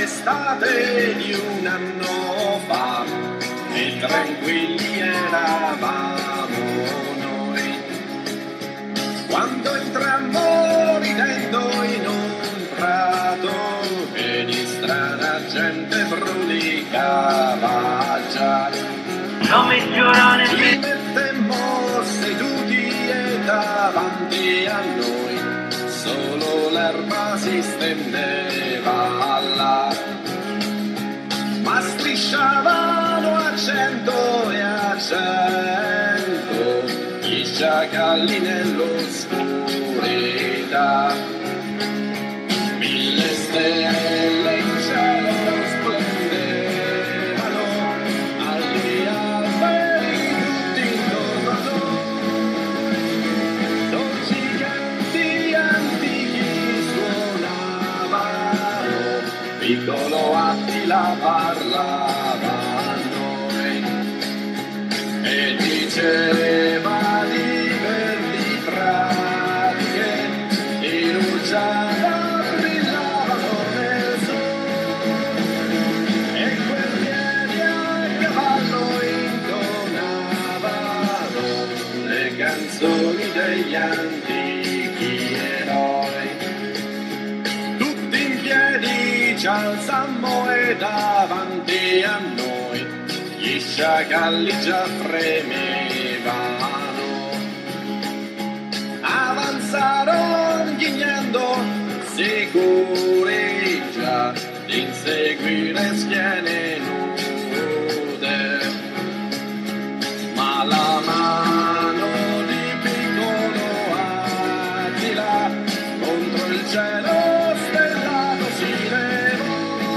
l'estate di un anno fa e tranquilli eravamo noi, quando entrammo ridendo in un prato e di strana gente brulicava già. Non mi giuro ne Ci mettemmo seduti e davanti a noi solo l'erba si stendeva là, ma strisciavano a 100 e a 100 gli sciacalli nell'oscurità. 1000 stelle in cielo splendevano, agli alberi tutti intorno a noi, dolci canti antichi suonavano, piccolo Attila parlava a noi e diceva di verdi prati che di rugiada brillavano nel sole e guerrieri a cavallo intonavano le canzoni degli antichi eroi. Tutti in piedi ci alzammo e davanti a noi gli sciacalli già fremevano. Avanzarono ghignando, sicuri già di inseguire schiene nude, ma la mano di piccolo Attila contro il cielo stellato si levò,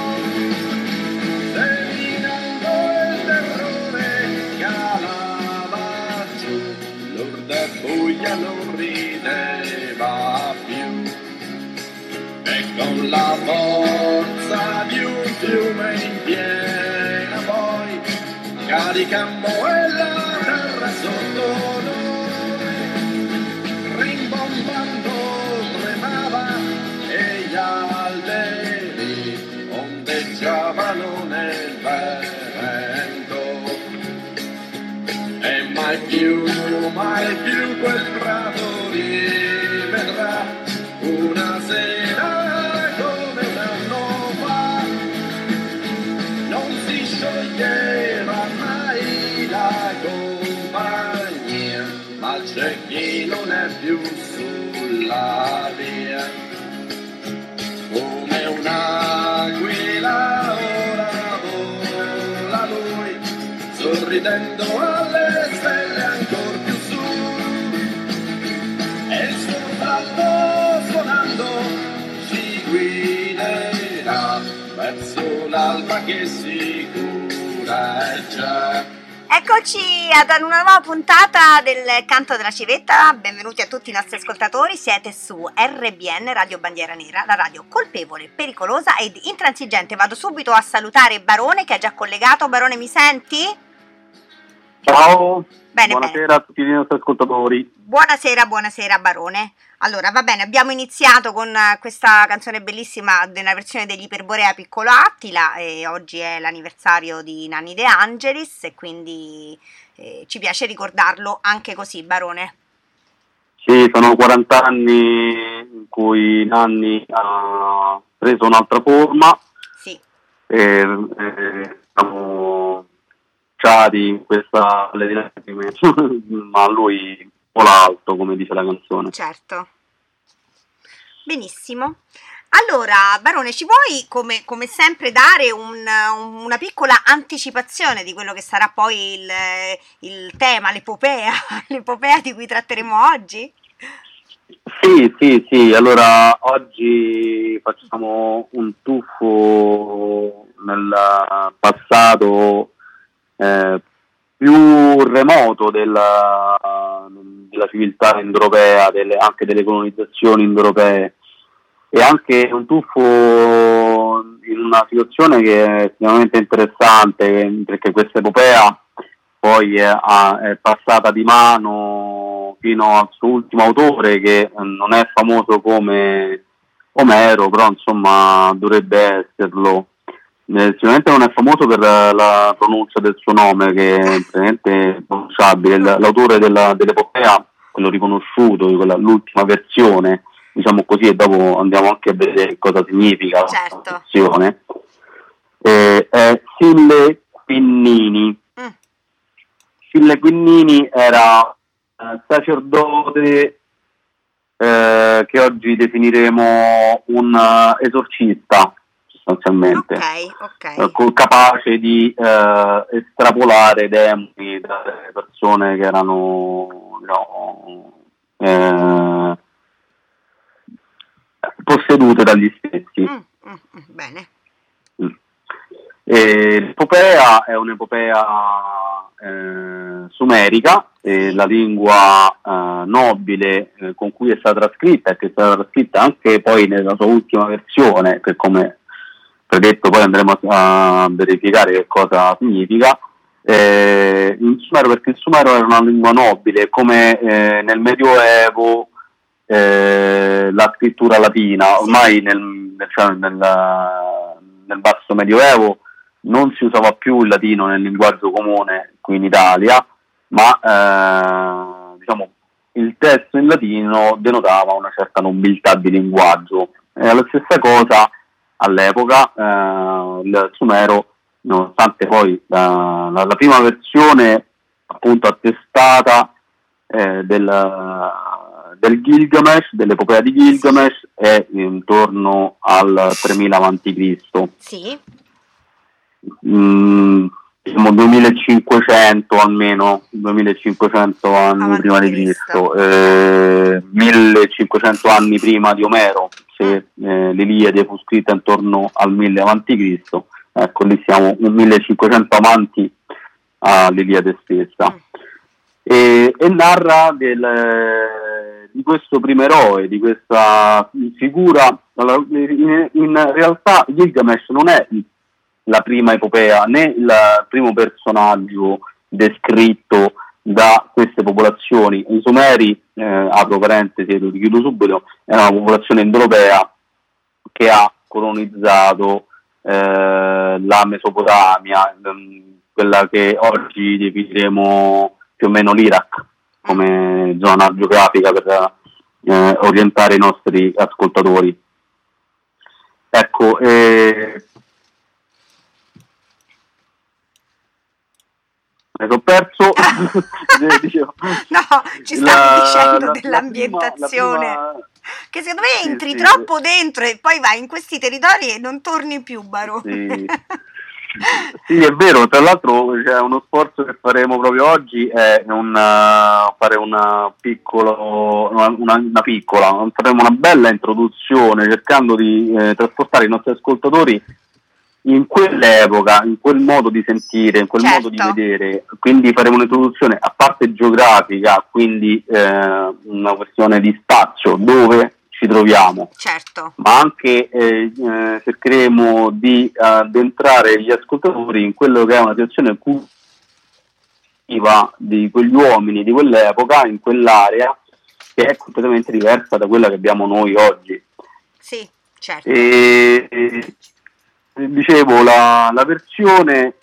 seminando il terrore calava giù, l'orda buia non rideva più, e con la forza di un fiume in piena poi caricammo e la terra sotto noi, rimbombando tremava e gli alberi ondeggiavano nel vento, e mai più quel prato rivedrà una sera come un anno fa. Non si scioglieva mai la compagnia, ma c'è chi non è più sulla via, come un'aquila ora vola lui, sorridendo alle stelle ancor più su, e il suo falco suonando ci guiderà verso l'alba che sicura è già. Eccoci ad una nuova puntata del Canto della Civetta, benvenuti a tutti i nostri ascoltatori, siete su RBN, Radio Bandiera Nera, la radio colpevole, pericolosa ed intransigente. Vado subito a salutare Barone che è già collegato. Barone, mi senti? Ciao, Bene, buonasera bene. a tutti i nostri ascoltatori. Buonasera Barone. Allora, va bene, abbiamo iniziato con questa canzone bellissima nella versione degli Iperborea Piccolo Attila, e oggi è l'anniversario di Nanni De Angelis e quindi ci piace ricordarlo anche così, Barone. Sì, sono 40 anni in cui Nanni ha preso un'altra forma Sì. e siamo ciati in questa alle dinamiche, ma lui vola alto, come dice la canzone. Certo. Benissimo. Allora, Barone, ci vuoi come sempre dare una piccola anticipazione di quello che sarà poi il tema, l'epopea di cui tratteremo oggi? Sì, allora oggi facciamo un tuffo nel passato più remoto della civiltà indoeuropea, anche delle colonizzazioni indoeuropee, e anche un tuffo in una situazione che è estremamente interessante, perché questa epopea poi è passata di mano fino al suo ultimo autore, che non è famoso come Omero, però insomma dovrebbe esserlo, Sicuramente non è famoso per la pronuncia del suo nome, che è praticamente pronunciabile. L'autore dell'epopea, quello riconosciuto, l'ultima versione, diciamo così, e dopo andiamo anche a vedere cosa significa Certo. la versione, è Sille Quinnini. Sille Quinnini era sacerdote che oggi definiremo un esorcista, sostanzialmente, ok. capace di estrapolare demoni dalle persone che erano possedute dagli stessi. Bene. L'epopea è un'epopea sumerica, la lingua nobile con cui è stata trascritta, e che è stata trascritta anche poi nella sua ultima versione, che come predetto poi andremo a verificare che cosa significa, in sumero, perché il sumero era una lingua nobile, come nel Medioevo la scrittura latina. Ormai nel basso Medioevo non si usava più il latino nel linguaggio comune qui in Italia, ma diciamo il testo in latino denotava una certa nobiltà di linguaggio. E la stessa cosa all'epoca, il sumero, nonostante poi la prima versione appunto attestata del Gilgamesh, dell'epopea di Gilgamesh, è intorno al 3000 a.C. Sì. Diciamo 2500 almeno, 2500 anni prima di Cristo, 1500 anni prima di Omero, se l'Iliade fu scritta intorno al 1000 a.C., ecco, lì siamo 1500 avanti all'Iliade stessa, e narra di questo primo eroe, di questa figura. In realtà Gilgamesh non è la prima epopea, né il primo personaggio descritto da queste popolazioni. I Sumeri, apro parentesi e lo chiudo subito, è una popolazione indoeuropea che ha colonizzato la Mesopotamia, quella che oggi definiremo più o meno l'Iraq come zona geografica per orientare i nostri ascoltatori. Ecco, mi sono perso. Dicevo, no, ci stavi dicendo dell'ambientazione, che secondo me entri troppo dentro e poi vai in questi territori e non torni più, Barone. Sì, è vero. Tra l'altro c'è uno sforzo che faremo proprio oggi, è fare faremo una bella introduzione, cercando di trasportare i nostri ascoltatori in quell'epoca, in quel modo di sentire, in quel modo di vedere. Quindi faremo un'introduzione a parte geografica, quindi una questione di spazio, dove ci troviamo, ma anche cercheremo di addentrare gli ascoltatori in quello che è una situazione culturale di quegli uomini di quell'epoca, in quell'area, che è completamente diversa da quella che abbiamo noi oggi. Sì, certo. Dicevo, la versione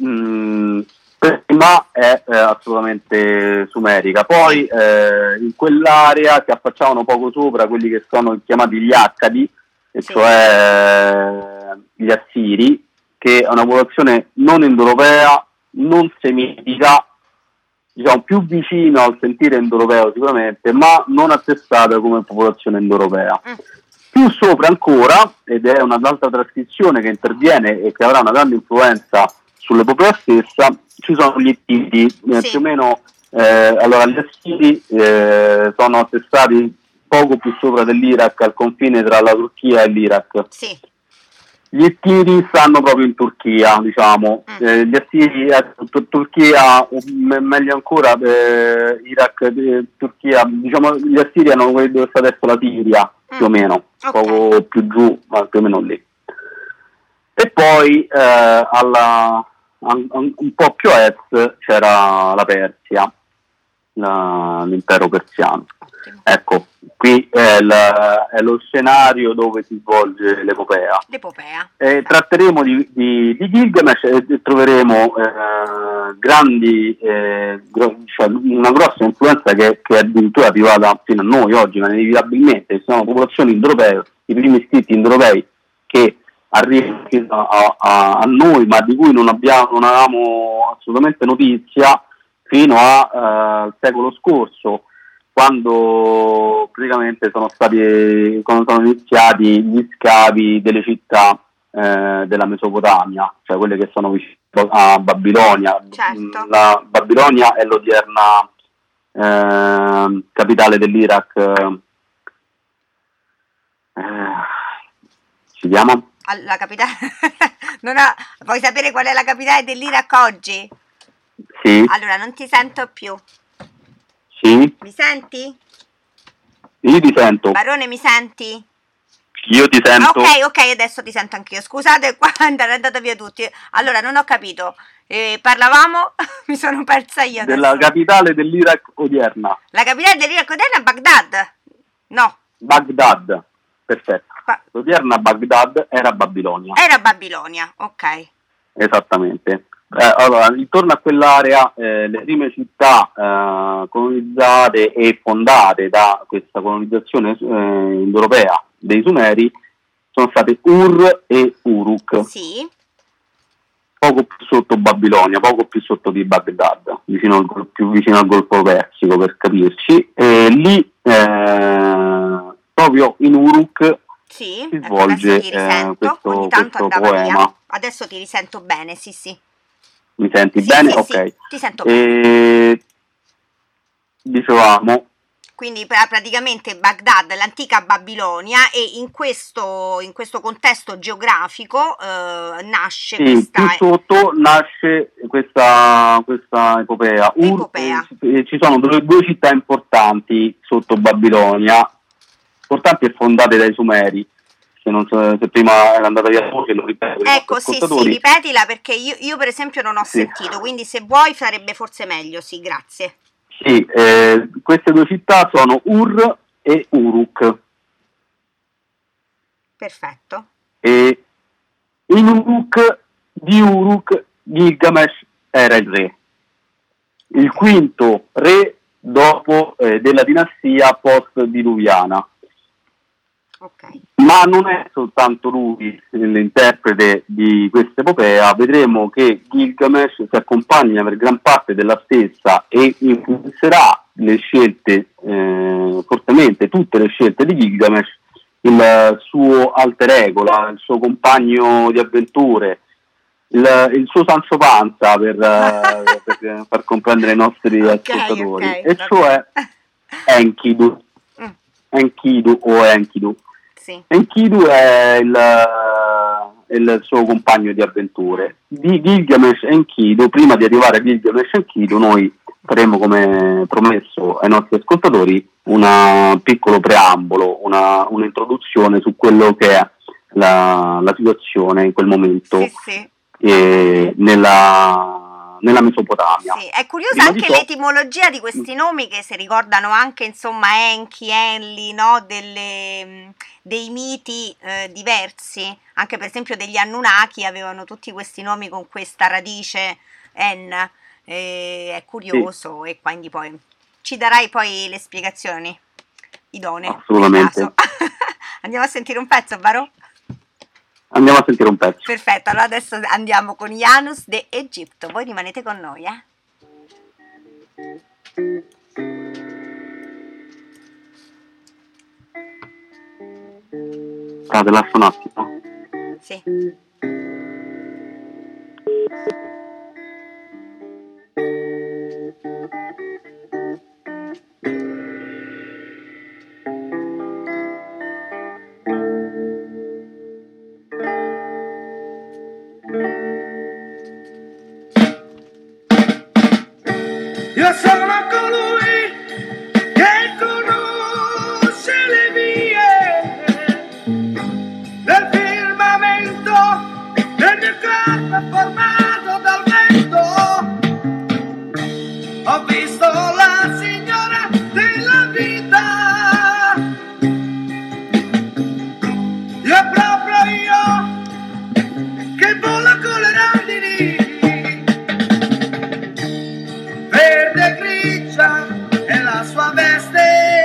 prima è assolutamente sumerica, poi in quell'area si affacciavano poco sopra quelli che sono chiamati gli Accadi, e cioè gli Assiri, che è una popolazione non indoeuropea, non semitica, diciamo più vicina al sentire indoeuropeo sicuramente, ma non attestata come popolazione indoeuropea. Più sopra ancora, ed è un'altra trascrizione che interviene e che avrà una grande influenza sull'epopea stessa, ci sono gli Ittiti, più o meno. Allora, gli Assiri sono attestati poco più sopra dell'Iraq, al confine tra la Turchia e l'Iraq. Gli Ittiti stanno proprio in Turchia, diciamo. Gli Assiri, Turchia, meglio ancora, Iraq, Turchia, diciamo, gli Assiri hanno quelli dove sta adesso la Siria, più o meno, poco più giù, ma più o meno lì. E poi un po' più a est c'era la Persia, l'impero persiano. Ecco, qui è lo scenario dove si svolge l'epopea. Tratteremo di Gilgamesh e troveremo grandi, cioè una grossa influenza che è addirittura arrivata fino a noi oggi, ma inevitabilmente ci sono popolazioni indoeuropee, i primi scritti indoeuropei che arrivano a noi, ma di cui non avevamo assolutamente notizia fino al secolo scorso, quando praticamente sono iniziati gli scavi delle città della Mesopotamia, cioè quelle che sono vicine a Babilonia. Certo. La Babilonia è l'odierna capitale dell'Iraq. Si chiama? La capitale vuoi sapere qual è la capitale dell'Iraq oggi? Sì. Allora, non ti sento più. Sì. Mi senti? Io ti sento. Barone, mi senti? Io ti sento. Ok, adesso ti sento anch'io. Scusate, qua è andata via tutti. Allora, non ho capito. Parlavamo? Mi sono persa io adesso. Della capitale dell'Iraq odierna. La capitale dell'Iraq odierna è Baghdad? No. Baghdad, perfetto. L'odierna Baghdad era Babilonia. Era Babilonia, ok. Esattamente. Allora, intorno a quell'area le prime città colonizzate e fondate da questa colonizzazione indoeuropea dei Sumeri sono state Ur e Uruk. Sì. Poco più sotto Babilonia, poco più sotto di Baghdad, più vicino al Golfo Persico, per capirci. E lì, proprio in Uruk, si svolge questo poema. Via. Adesso ti risento bene, sì. Mi senti bene? Sì, ok. Sì, ti sento bene. Dicevamo. Quindi praticamente Baghdad, l'antica Babilonia, e in questo contesto geografico nasce più sotto nasce questa epopea. Ci sono due città importanti sotto Babilonia, importanti e fondate dai Sumeri. Se non so, se prima era andata via che lo ripeto. Ecco, sì, ripetila, perché io per esempio non ho sentito, quindi se vuoi sarebbe forse meglio, sì, grazie. Sì, queste due città sono Ur e Uruk. Perfetto. E in Uruk Gilgamesh era il re, il quinto re dopo della dinastia post-diluviana. Okay. Ma non è soltanto lui l'interprete di questa epopea, vedremo che Gilgamesh si accompagna per gran parte della stessa e influenzerà le scelte, fortemente tutte le scelte di Gilgamesh, il suo alter ego, il suo compagno di avventure, il suo Sancho Panza per far comprendere ai nostri ascoltatori, e cioè Enkidu. Enkidu o Enkidu. Sì. Enkidu è il suo compagno di avventure. Di Gilgamesh Enkidu, prima di arrivare a Gilgamesh Enkidu, noi faremo, come promesso ai nostri ascoltatori, un piccolo preambolo, un'introduzione su quello che è la situazione in quel momento nella Mesopotamia. Sì, è curiosa anche l'etimologia di questi nomi, che si ricordano anche, insomma, Enki, Enli, no? Dei miti diversi, anche per esempio degli Anunnaki avevano tutti questi nomi con questa radice En, è curioso, e quindi poi ci darai poi le spiegazioni idonee. Assolutamente. Andiamo a sentire un pezzo, Barò? Andiamo a sentire un pezzo. Perfetto, allora adesso andiamo con Janus de Egitto. Voi rimanete con noi, Te lascio un attimo. Sì. Io sono colui che conosce le vie del firmamento, del mio corpo formato dal vento. Ho visto la signora della vita che vola con le rondini, verde e grigia è la sua veste,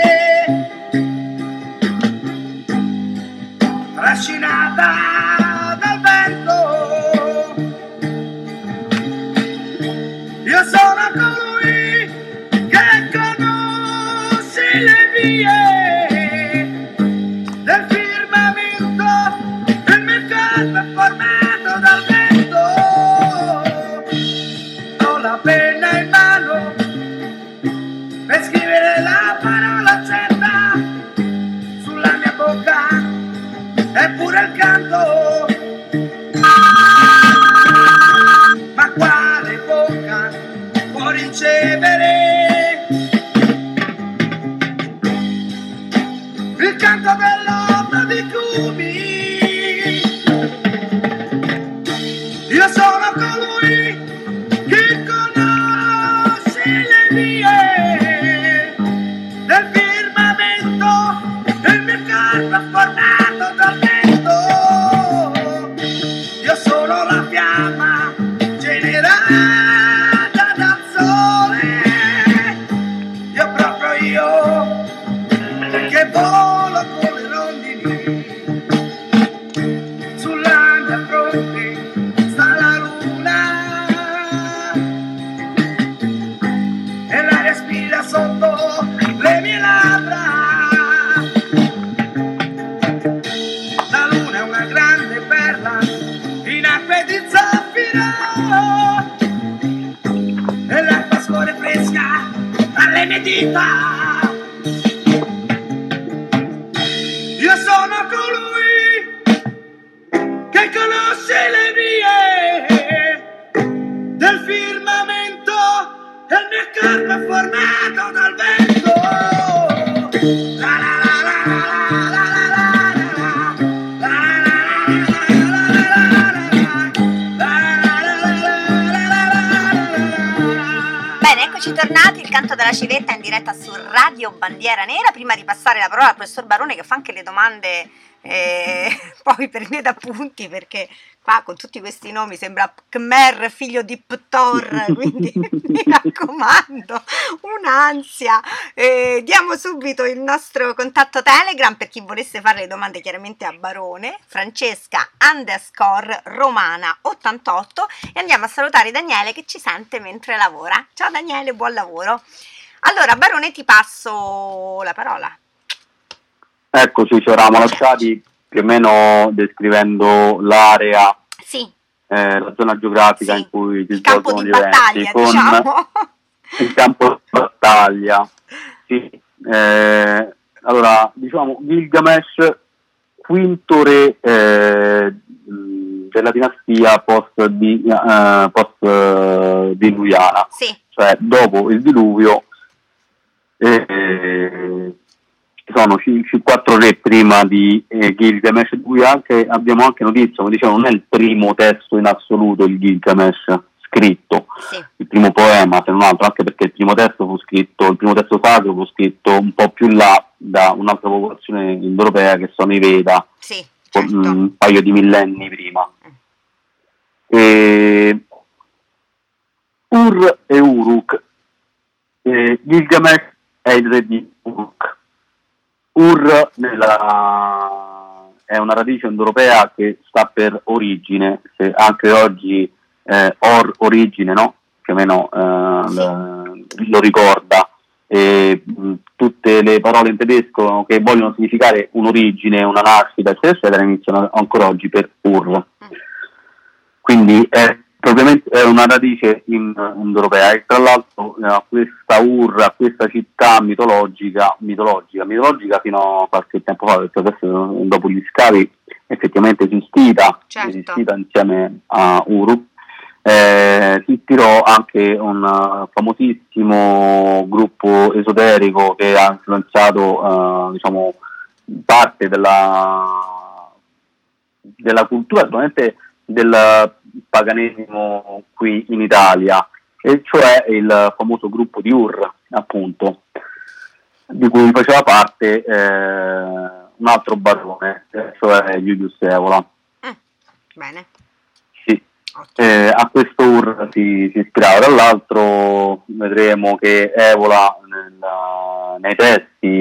trascinata dal vento. Io sono colui che conosce le vie del firmamento, il mio corpo è formato dal vento. Ho la penna in mano per scrivere la parola certa sulla mia bocca, eppure il canto. Ma quale bocca può ricevere il canto dell'onda di Cumi? Io sono colui che conosce le vie del firmamento, il mio corpo è formato dal vento. Io sono la fiamma generata dal sole, io proprio io che volo con le rondini, sulla mia fronte sta la luna e la respira sotto le mie labbra. La luna è una grande perla in acque di zaffiro e l'acqua scorre fresca dalle mie dita. Io sono colui che conosce le vie del firmamento e il mio corpo è formato dal vento. La la la la la la la la la. Bene, eccoci tornati, il canto della civetta in diretta su Radio Bandiera Nera. Prima di passare la parola al professor Barone che fa anche le domande poi per i miei appunti, perché qua con tutti questi nomi sembra Khmer, figlio di Ptor, quindi mi raccomando, un'ansia. Diamo subito il nostro contatto Telegram per chi volesse fare le domande chiaramente a Barone, Francesca _Romana 88, e andiamo a salutare Daniele che ci sente mentre lavora. Ciao Daniele, buon lavoro. Allora Barone, ti passo la parola. Eccoci, ci eravamo lasciati più o meno descrivendo l'area, sì, la zona geografica, sì, in cui si il campo svolgono di gli eventi, battaglia, con diciamo. il campo di battaglia. Sì. Allora, diciamo, Gilgamesh, quinto re della dinastia post-diluviana, Sì, cioè dopo il diluvio. Sono 4 re prima di Gilgamesh, di cui abbiamo anche notizia, come dicevo, non è il primo testo in assoluto il Gilgamesh scritto, sì, il primo poema, se non altro, anche perché il primo testo sacro fu scritto un po' più là da un'altra popolazione indoeuropea che sono i Veda, sì, certo. un paio di millenni prima. Ur e Uruk. Gilgamesh è il re di Uruk. Ur è una radice indoeuropea che sta per origine, se anche oggi origine, no? Più o meno lo ricorda. Tutte le parole in tedesco che vogliono significare un'origine, una nascita, eccetera, iniziano ancora oggi per Ur. Quindi probabilmente è una radice indoeuropea, e tra l'altro questa Ur, a questa città mitologica fino a qualche tempo fa, perché adesso dopo gli scavi effettivamente esistita insieme a Uruk. Si ispirò anche un famosissimo gruppo esoterico che ha influenzato diciamo parte della cultura, sicuramente del paganesimo qui in Italia, e cioè il famoso gruppo di Ur, appunto, di cui faceva parte un altro barone, cioè Julius Evola. Bene. A questo Ur si ispirava. Tra l'altro vedremo che Evola nei testi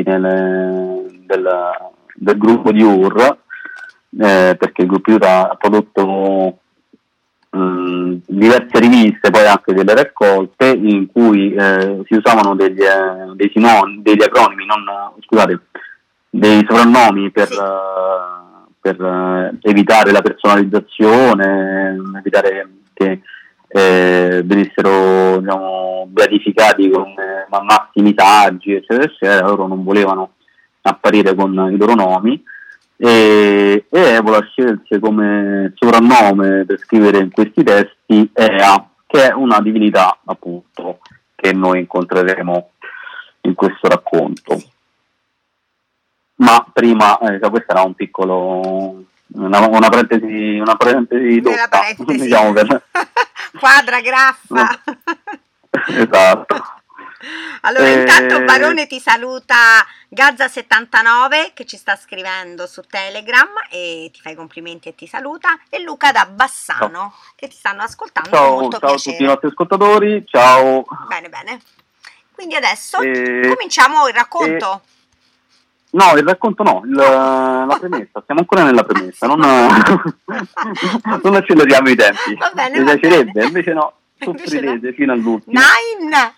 del gruppo di Ur, perché il gruppo di Ur ha prodotto diverse riviste, poi anche delle raccolte in cui si usavano degli acronimi, dei soprannomi per evitare la personalizzazione, evitare che venissero, diciamo, beatificati con massimi saggi, eccetera, eccetera. Loro non volevano apparire con i loro nomi, e Evola scelse come soprannome per scrivere in questi testi Ea, che è una divinità appunto che noi incontreremo in questo racconto. Ma prima questa era un piccolo una parentesi dotta, diciamo, quadra graffa. No. Esatto. Allora, intanto Barone ti saluta Gazza79 che ci sta scrivendo su Telegram e ti fa i complimenti e ti saluta, e Luca da Bassano che ti stanno ascoltando. Ciao, molto ciao a piacere. tutti i nostri ascoltatori, ciao. Bene. Quindi adesso cominciamo il racconto. No, il racconto no, la premessa, siamo ancora nella premessa, non acceleriamo i tempi. Va bene, mi piacerebbe, bene. Invece no, soffrirete fino all'ultimo. Nine!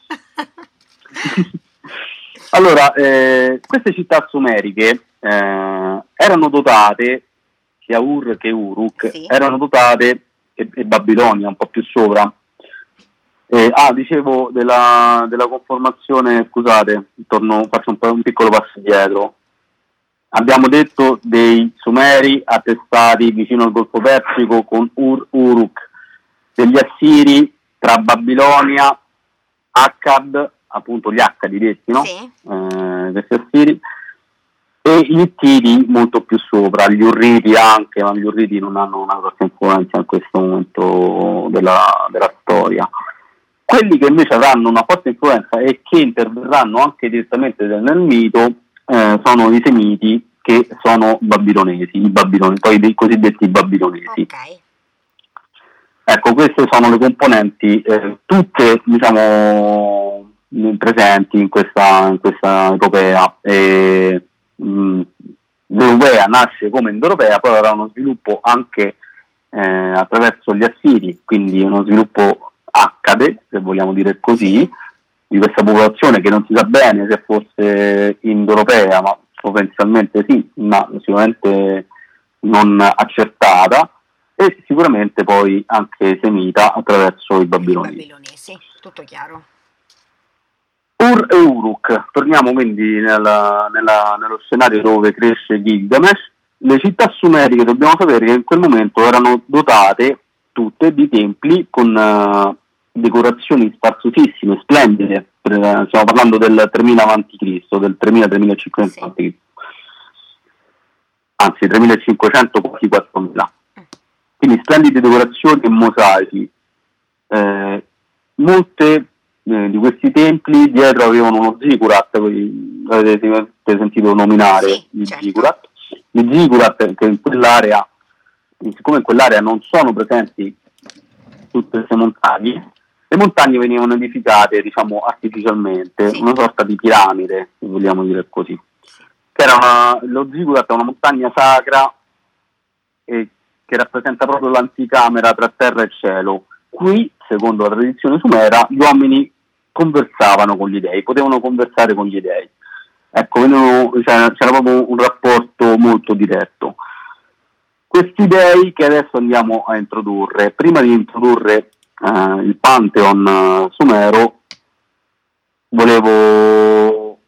Allora, queste città sumeriche erano dotate, sia Ur che Uruk, sì, erano dotate, e Babilonia un po' più sopra. Dicevo della conformazione, scusate, faccio un piccolo passo indietro. Abbiamo detto dei Sumeri attestati vicino al Golfo Persico con Uruk, degli Assiri tra Babilonia, Akkad, appunto gli Accadi detti, no? Sì. Questi Assiri, e gli Ittiti molto più sopra, gli Urriti anche, ma gli Urriti non hanno una grossa influenza in questo momento della storia. Quelli che invece avranno una forte influenza e che interverranno anche direttamente nel mito sono i Semiti, che sono babilonesi, poi dei cosiddetti babilonesi. Okay. Ecco, queste sono le componenti tutte, diciamo, presenti in questa epopea. L'Europea nasce come indoeuropea, poi avrà uno sviluppo anche attraverso gli Assiri, quindi uno sviluppo accade, se vogliamo dire così, di questa popolazione che non si sa bene se fosse indoeuropea, ma potenzialmente sì, ma sicuramente non accertata, e sicuramente poi anche semita attraverso i babilonesi. Babilonesi, tutto chiaro. Ur e Uruk, torniamo quindi nello scenario dove cresce Gilgamesh. Le città sumeriche, dobbiamo sapere che in quel momento erano dotate tutte di templi con decorazioni sparsosissime, splendide. Stiamo parlando del 3000 a.C., del 3000-3500 Sì. a.C., anzi 3500, quasi 4000. Quindi splendide decorazioni e mosaici. Molte di questi templi dietro avevano uno ziggurat, avete sentito nominare Sì, gli certo. ziggurat. Gli ziggurat, che in quell'area, siccome in quell'area non sono presenti tutte queste montagne, le montagne venivano edificate, diciamo, artificialmente, Sì. una sorta di piramide, se vogliamo dire così. Che lo ziggurat è una montagna sacra che rappresenta proprio l'anticamera tra terra e cielo. Qui, secondo la tradizione sumera, gli uomini conversavano con gli dei, potevano conversare con gli dei. Ecco, c'era proprio un rapporto molto diretto. Questi dei che adesso andiamo a introdurre, prima di introdurre il Pantheon sumero, volevo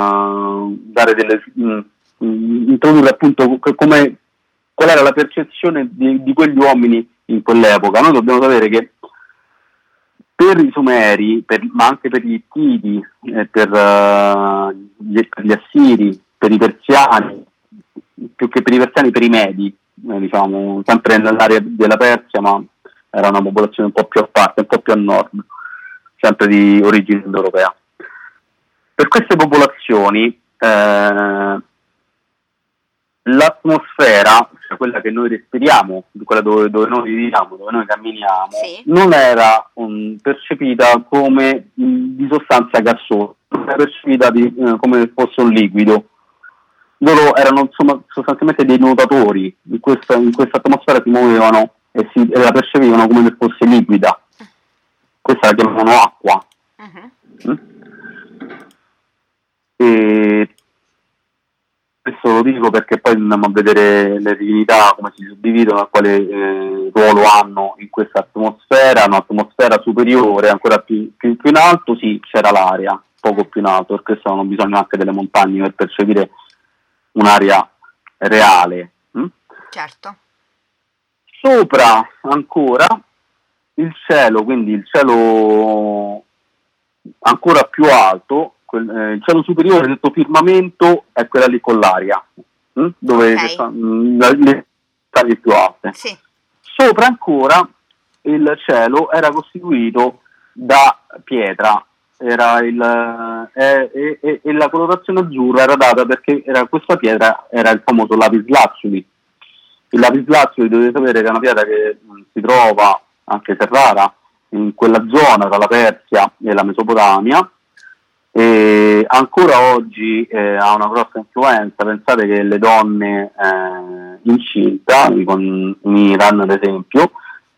introdurre appunto qual era la percezione di quegli uomini in quell'epoca. Noi dobbiamo sapere che per i Sumeri, ma anche per gli Ittiti, per gli Assiri, per i Persiani, più che per i Persiani, per i Medi, diciamo, sempre nell'area della Persia, ma era una popolazione un po' più a parte, un po' più a nord, sempre di origine indoeuropea. Per queste popolazioni l'atmosfera cioè quella che noi respiriamo, quella dove noi viviamo, dove noi camminiamo, Sì. non era percepita come di sostanza gassosa, era percepita come fosse un liquido. Loro erano insomma sostanzialmente dei nuotatori, in questa atmosfera si muovevano e la percepivano come se fosse liquida. Questa la chiamano acqua. E questo lo dico perché poi andiamo a vedere le divinità come si suddividono e quale ruolo hanno in questa atmosfera, un'atmosfera superiore, ancora più in alto, sì, c'era l'aria, poco più in alto, per questo hanno bisogno anche delle montagne per percepire un'aria reale. Certo. Sopra ancora il cielo, quindi il cielo ancora più alto, il cielo superiore, detto firmamento, è quella lì con l'aria, dove le stalle più alte. Sì. Sopra ancora il cielo era costituito da pietra, era e la colorazione azzurra era data perché questa pietra era il famoso lapislazzuli. Il lapislazzuli dovete sapere che è una pietra che si trova, anche se rara, in quella zona tra la Persia e la Mesopotamia, e ancora oggi ha una grossa influenza. Pensate che le donne incinta, in Iran ad esempio,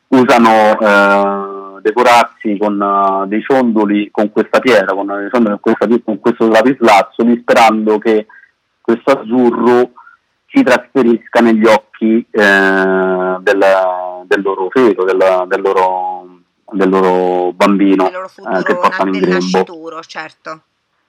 usano decorarsi con dei ciondoli con questa pietra, con questo lapislazzuli, sperando che questo azzurro si trasferisca negli occhi del loro feto, del loro bambino, Il loro futuro che portano in del grembo. nascituro, certo.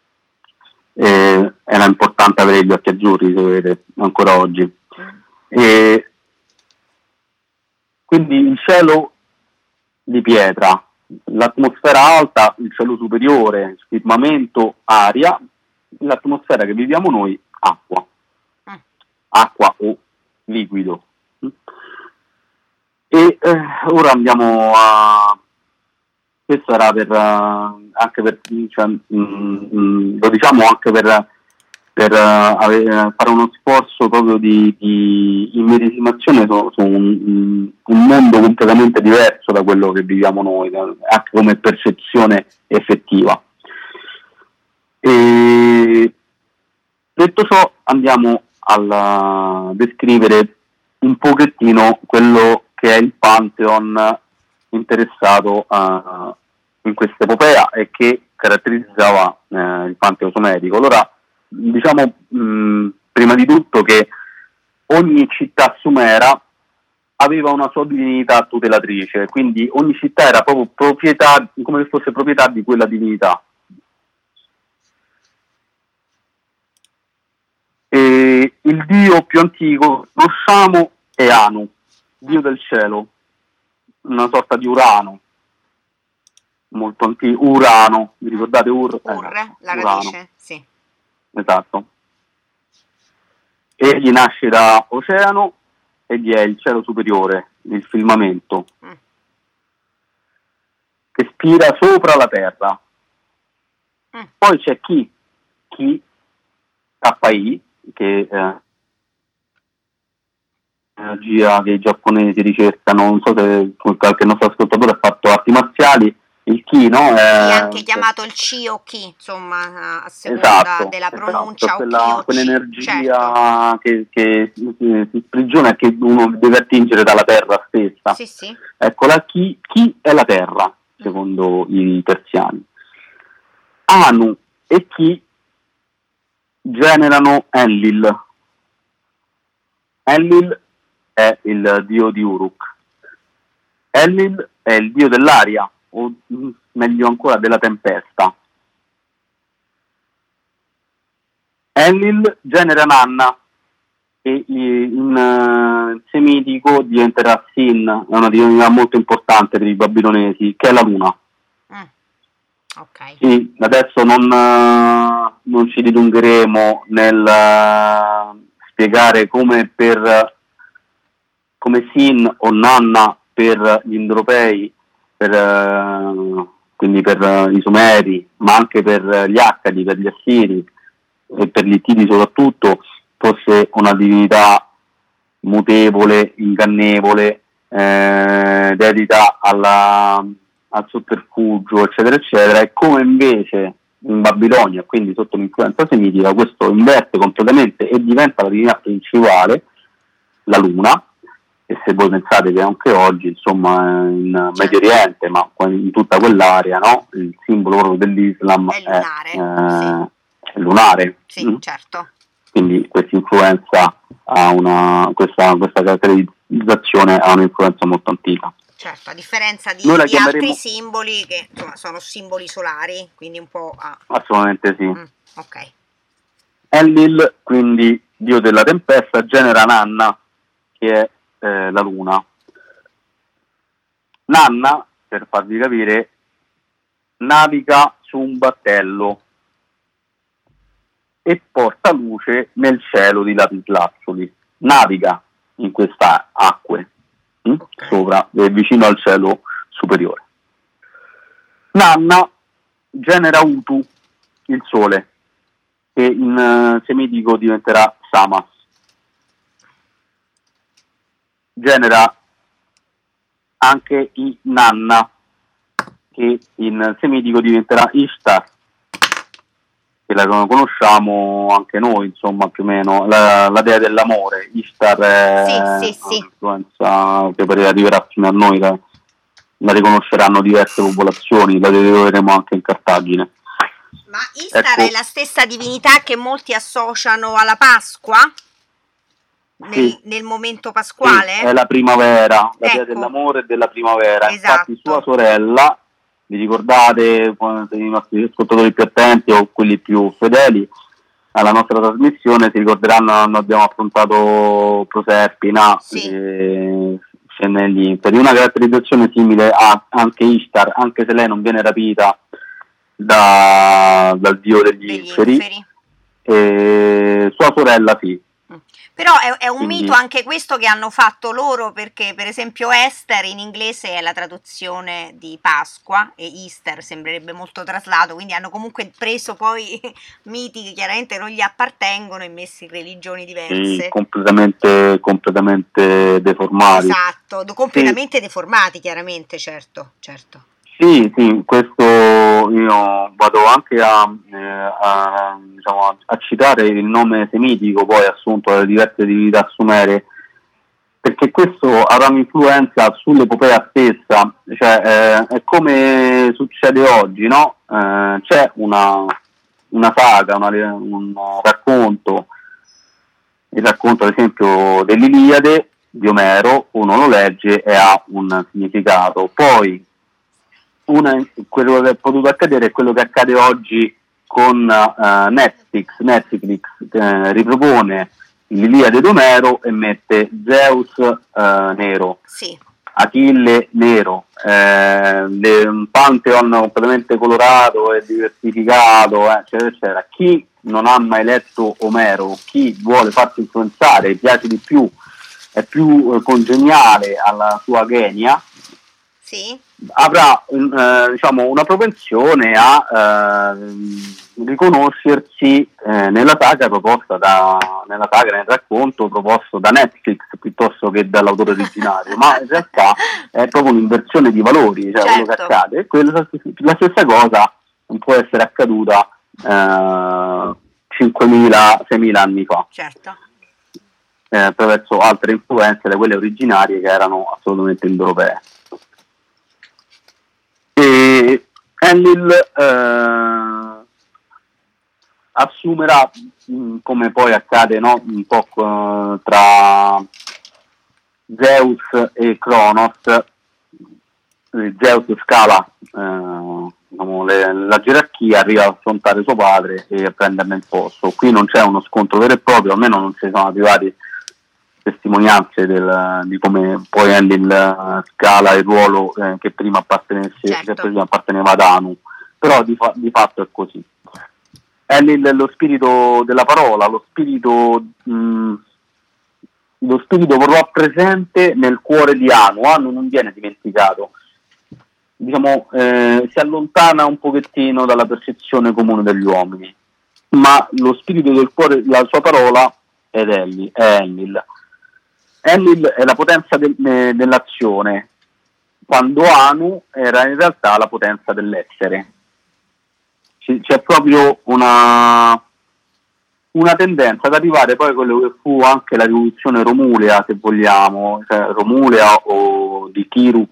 Era importante avere gli occhi azzurri, se vedete, ancora oggi. E quindi il cielo di pietra, l'atmosfera alta, il cielo superiore, il firmamento, aria, l'atmosfera che viviamo noi, acqua. Acqua o liquido. E ora andiamo a... Questo era anche per lo diciamo anche per fare uno sforzo proprio di immedesimazione su un mondo completamente diverso da quello che viviamo noi, anche come percezione effettiva. E detto ciò, andiamo a descrivere un pochettino quello che è il Pantheon interessato in questa epopea e che caratterizzava il Pantheon sumerico. Allora, diciamo prima di tutto che ogni città sumera aveva una sua divinità tutelatrice, quindi ogni città era proprio proprietà, come se fosse proprietà di quella divinità. E il dio più antico, lo Shamo, è Anu, dio del cielo, una sorta di Urano, molto antico. Urano, vi ricordate La radice, sì. Esatto. Egli nasce da oceano e vi è il cielo superiore, il firmamento, che spira sopra la terra. Poi c'è Ki, Ki, che energia che i giapponesi ricercano, non so se qualche nostro ascoltatore ha fatto arti marziali, il Ki, no? È anche chiamato il Chi o Ki, insomma, a seconda della pronuncia, o quell'energia, certo, che si sprigiona e che uno deve attingere dalla terra stessa. Sì, sì. Ecco, la Ki è la terra, secondo i persiani. Anu e Ki generano Enlil. Enlil è il dio di Uruk. Enlil è il dio dell'aria, o meglio ancora della tempesta. Enlil genera Nanna, e in semitico diventerà Sin, è una divinità molto importante per i babilonesi, che è la luna. Okay. Sì, adesso non ci dilungheremo nel spiegare come Sin o Nanna per gli indoeuropei, quindi per i Sumeri, ma anche per gli Accadi, per gli Assiri e per gli Ittiti soprattutto, fosse una divinità mutevole, ingannevole, dedita al sotterfugio, eccetera, eccetera, e come invece in Babilonia, quindi sotto l'influenza semitica, questo inverte completamente e diventa la divinità principale, la luna. E se voi pensate che anche oggi, insomma, in Medio Oriente, ma in tutta quell'area, no, il simbolo proprio dell'Islam è lunare. Sì, certo. Quindi questa influenza questa caratterizzazione ha un'influenza molto antica. Certo, a differenza di altri simboli che insomma sono simboli solari, quindi un po'... Assolutamente sì. Ok. Enlil, quindi dio della tempesta, genera Nanna, che è la luna. Nanna, per farvi capire, naviga su un battello e porta luce nel cielo di lapislazzuli. Naviga in queste acque sopra, vicino al cielo superiore. Nanna genera Utu, il sole, che in semitico diventerà Samas. Genera anche Nanna, che in semitico diventerà Ishtar, che la conosciamo anche noi, insomma, più o meno, la dea dell'amore. Ishtar è un'influenza che arriverà fino a noi, la riconosceranno diverse popolazioni, la troveremo anche in Cartagine. Ma Ishtar è la stessa divinità che molti associano alla Pasqua? Nel momento pasquale? Sì, è la primavera, la dea dell'amore e della primavera. Esatto. Infatti sua sorella, vi ricordate, i nostri ascoltatori più attenti o quelli più fedeli alla nostra trasmissione si ricorderanno, abbiamo affrontato Proserpina, scene negli inferi. Una caratterizzazione simile ha anche Ishtar, anche se lei non viene rapita dal dio degli inferi. E sua sorella sì. Però è un mito anche questo che hanno fatto loro, perché per esempio Esther in inglese è la traduzione di Pasqua e Easter sembrerebbe molto traslato, quindi hanno comunque preso poi miti che chiaramente non gli appartengono e messi in religioni diverse. Sì, completamente deformati. Esatto, completamente deformati, chiaramente, certo. Sì, questo io vado anche a citare il nome semitico poi assunto dalle diverse divinità sumere, perché questo avrà un'influenza sull'epopea stessa, cioè è come succede oggi, no? C'è una saga, un racconto, il racconto ad esempio dell'Iliade di Omero, uno lo legge e ha un significato, poi quello che è potuto accadere è quello che accade oggi con Netflix ripropone l'Iliade d'Omero e mette Zeus nero, Achille nero, un Pantheon completamente colorato e diversificato, eccetera, eccetera. Chi non ha mai letto Omero, chi vuole farsi influenzare, piace di più, è più congeniale alla sua genia, avrà una propensione a riconoscersi nella saga nel racconto proposto da Netflix piuttosto che dall'autore originario, ma in realtà è proprio un'inversione di valori, cioè quello che accade, e la stessa cosa non può essere accaduta 5.000-6.000 anni fa, attraverso altre influenze da quelle originarie che erano assolutamente indoeuropee. E Enlil assumerà, come poi accade, no, un po' tra Zeus e Cronos, Zeus scala la gerarchia, arriva ad affrontare suo padre e a prenderne il posto. Qui non c'è uno scontro vero e proprio, almeno non ci sono arrivati testimonianze di come poi Enlil scala il ruolo che prima apparteneva ad Anu, però di fatto è così. Enlil è lo spirito della parola, lo spirito vorrà presente nel cuore di Anu. Anu non viene dimenticato, si allontana un pochettino dalla percezione comune degli uomini, ma lo spirito del cuore, la sua parola è Enlil. Enlil è la potenza dell'azione, quando Anu era in realtà la potenza dell'essere. C'è proprio una tendenza ad arrivare poi a quello che fu anche la rivoluzione romulea, se vogliamo, cioè romulea o di Kirux.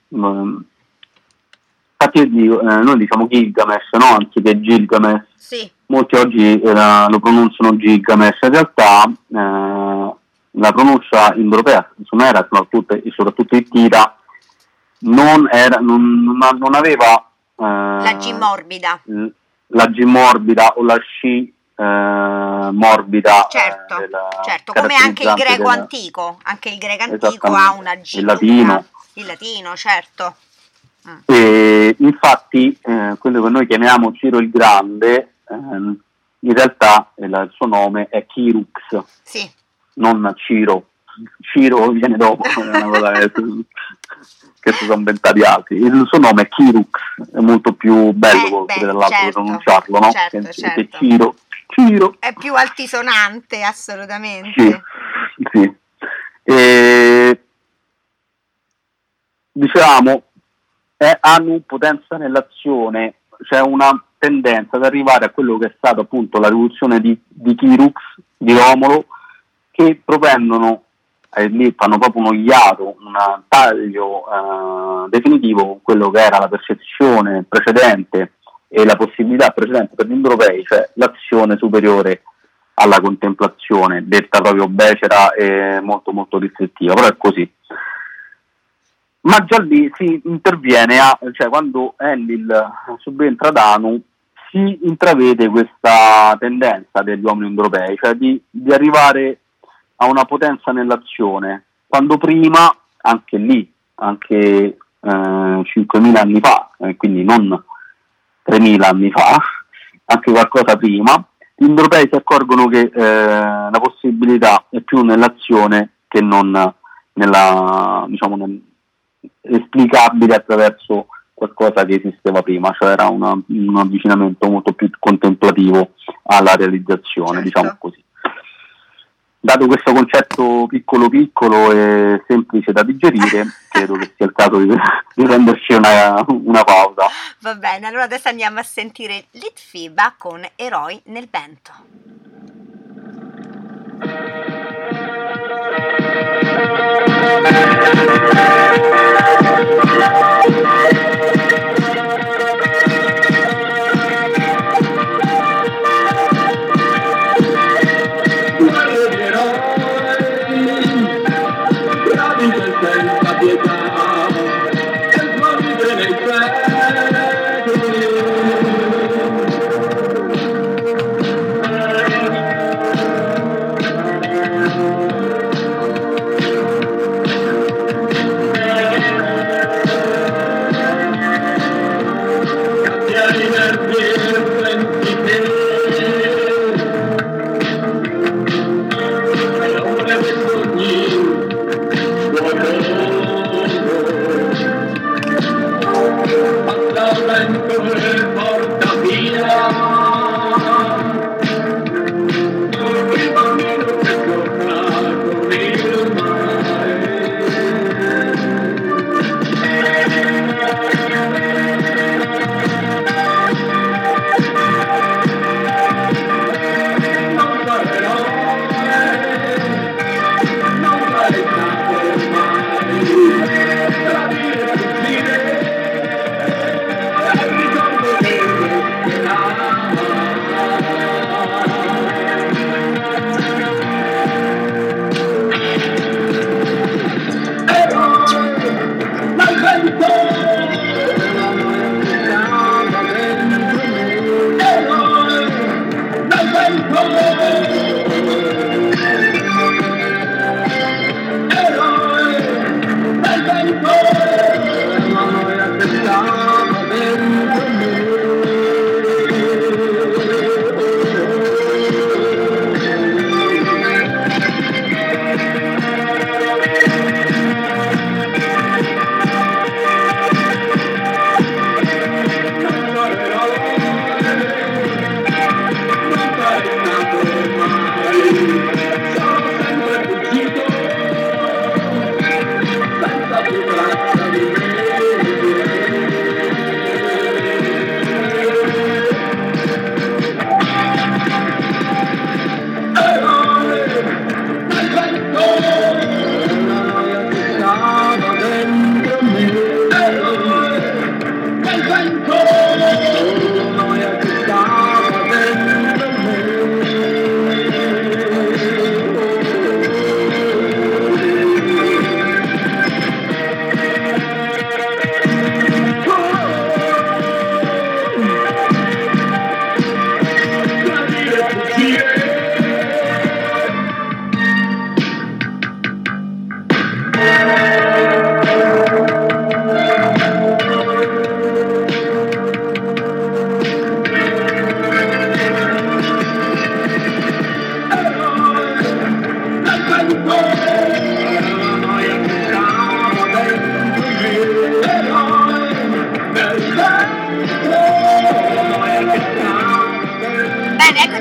Infatti io dico, noi diciamo Gilgamesh, no? Anziché Gilgamesh. Sì. Molti oggi lo pronunciano Gilgamesh, in realtà la pronuncia indoeuropea, sumera, soprattutto Ittira, non aveva La G morbida. La G morbida o la sci morbida. Certo, certo, come anche il greco antico. Anche il greco antico ha una G. Il latino, certo. E infatti quello che noi chiamiamo Ciro il Grande, in realtà il suo nome è Chirux, sì. Non Ciro. Ciro viene dopo, è una cosa che si sono inventati altri. Il suo nome è Chirux, è molto più bello dell'altro pronunciarlo, no? Certo. Che Ciro è più altisonante, assolutamente. Sì. E, diciamo, hanno potenza nell'azione, c'è una tendenza ad arrivare a quello che è stato appunto la rivoluzione di Kirux, di Romolo, che propendono, lì fanno proprio uno iato, un taglio definitivo con quello che era la percezione precedente e la possibilità precedente per gli indoeuropei, cioè l'azione superiore alla contemplazione, detta proprio becera e molto molto restrittiva, però è così. Ma già lì si interviene cioè quando Enlil subentra ad Anu, si intravede questa tendenza degli uomini indoeuropei, cioè di arrivare a una potenza nell'azione, quando prima, anche 5.000 anni fa, quindi non 3.000 anni fa, anche qualcosa prima, gli indoeuropei si accorgono che la possibilità è più nell'azione che non nella, diciamo, esplicabile attraverso qualcosa che esisteva prima, cioè era un avvicinamento molto più contemplativo alla realizzazione, certo. Diciamo così. Dato questo concetto piccolo e semplice da digerire, credo che sia il caso di prenderci una pausa. Va bene, allora adesso andiamo a sentire Litfiba con Eroi nel vento.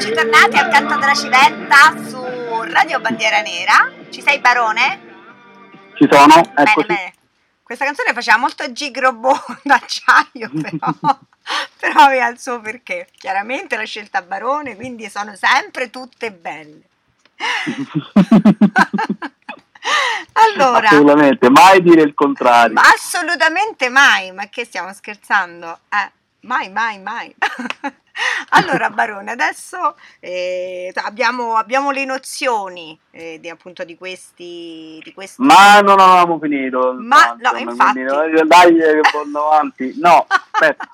Eccoci tornati al Canto della Civetta su Radio Bandiera Nera. Ci sei, Barone? Ci sono, Bene, eccoci. bene. Questa canzone faceva molto gigrobò d'acciaio, però aveva il suo perché. Chiaramente l'ha scelta Barone, quindi sono sempre tutte belle. Allora, Assolutamente, mai dire il contrario. ma assolutamente mai, ma che stiamo scherzando? Mai, mai, mai. Allora, Barone, adesso abbiamo le nozioni appunto di questi. Ma non avevamo finito. Ma no, infatti. Dai, che vanno avanti. No, aspetta.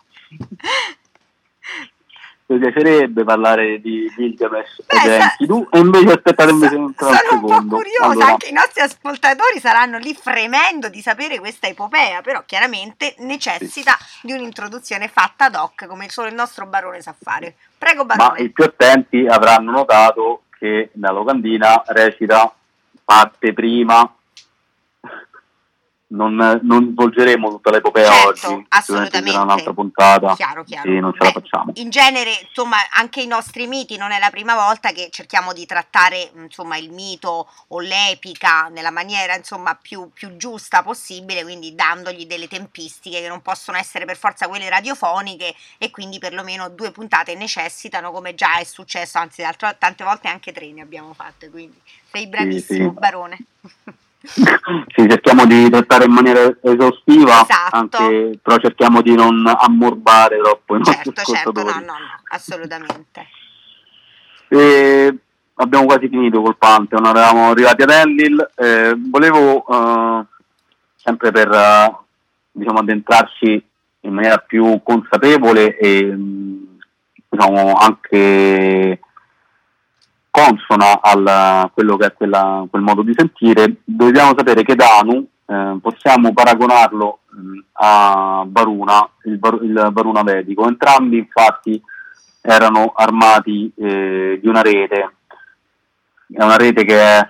Mi piacerebbe parlare di Gilgamesh ed Enkidu, e invece aspettate un Sono secondo. un po' curiosa, Allora, anche i nostri ascoltatori saranno lì fremendo di sapere questa epopea, però chiaramente necessita di un'introduzione fatta ad hoc, come solo il nostro Barone sa fare. Prego, ma Barone. i più attenti avranno notato che la locandina recita parte prima. Non svolgeremo tutta l'epopea Certo, oggi, assolutamente. sarà un'altra puntata. Chiaro. E non ce la facciamo. In genere, insomma, anche i nostri miti non è la prima volta che cerchiamo di trattare, insomma, il mito o l'epica nella maniera, insomma, più giusta possibile, quindi dandogli delle tempistiche che non possono essere per forza quelle radiofoniche, e quindi perlomeno 2 puntate necessitano, come già è successo, anzi tante volte anche 3 ne abbiamo fatte, quindi sei bravissimo, Sì. Barone. Sì, cerchiamo di trattare in maniera esaustiva, Esatto. però cerchiamo di non ammorbare troppo i nostri Certo, ascoltatori. no, assolutamente. E abbiamo quasi finito col Pantheon, eravamo arrivati ad Enlil. Volevo, sempre per diciamo addentrarci in maniera più consapevole e diciamo anche consona a quello che è quel modo di sentire, dobbiamo sapere che Danu possiamo paragonarlo a Varuna, il Varuna vedico. Entrambi infatti erano armati di una rete. È una rete che è,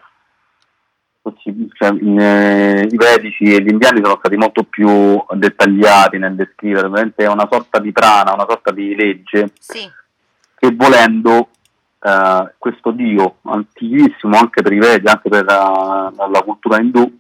i vedici e gli indiani sono stati molto più dettagliati nel descrivere, veramente è una sorta di prana, una sorta di legge, sì, che volendo questo dio antichissimo anche per i Vedi, anche per la cultura indù,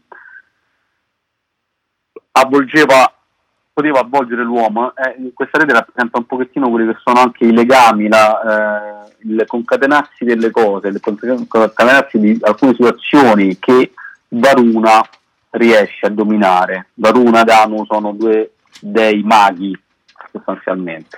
poteva avvolgere l'uomo. Questa rete rappresenta un pochettino quelli che sono anche i legami, il concatenarsi delle cose, il concatenarsi di alcune situazioni che Varuna riesce a dominare. Varuna e Danu sono 2 dei maghi sostanzialmente.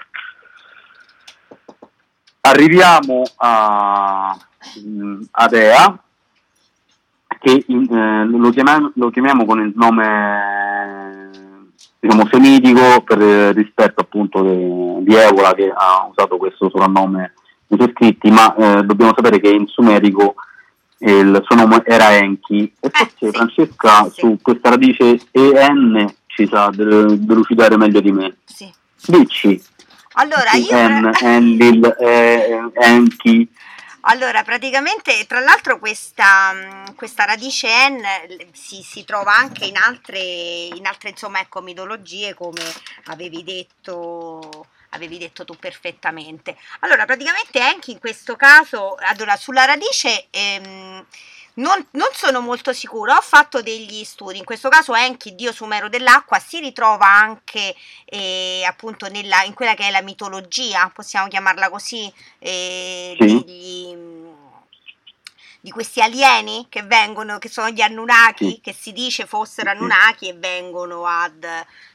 Arriviamo ad Ea, che lo chiamiamo con il nome, diciamo, semitico, per rispetto appunto di Evola, che ha usato questo soprannome nei suoi scritti, ma dobbiamo sapere che in sumerico il suo nome era Enki, e forse sì, Francesca sì. su questa radice EN ci sa delucidare meglio di me. Sì. Dici. Allora, Enlil, Enki. Allora, praticamente, tra l'altro, questa radice en si trova anche in altre insomma, ecco, mitologie, come avevi detto tu perfettamente. Allora, praticamente Enki in questo caso, allora, sulla radice non sono molto sicura, ho fatto degli studi. In questo caso Enki, dio sumero dell'acqua, si ritrova anche appunto in quella che è la mitologia, possiamo chiamarla così, Sì. di questi alieni che sono gli Anunnaki, Sì. che si dice fossero Anunnaki e vengono ad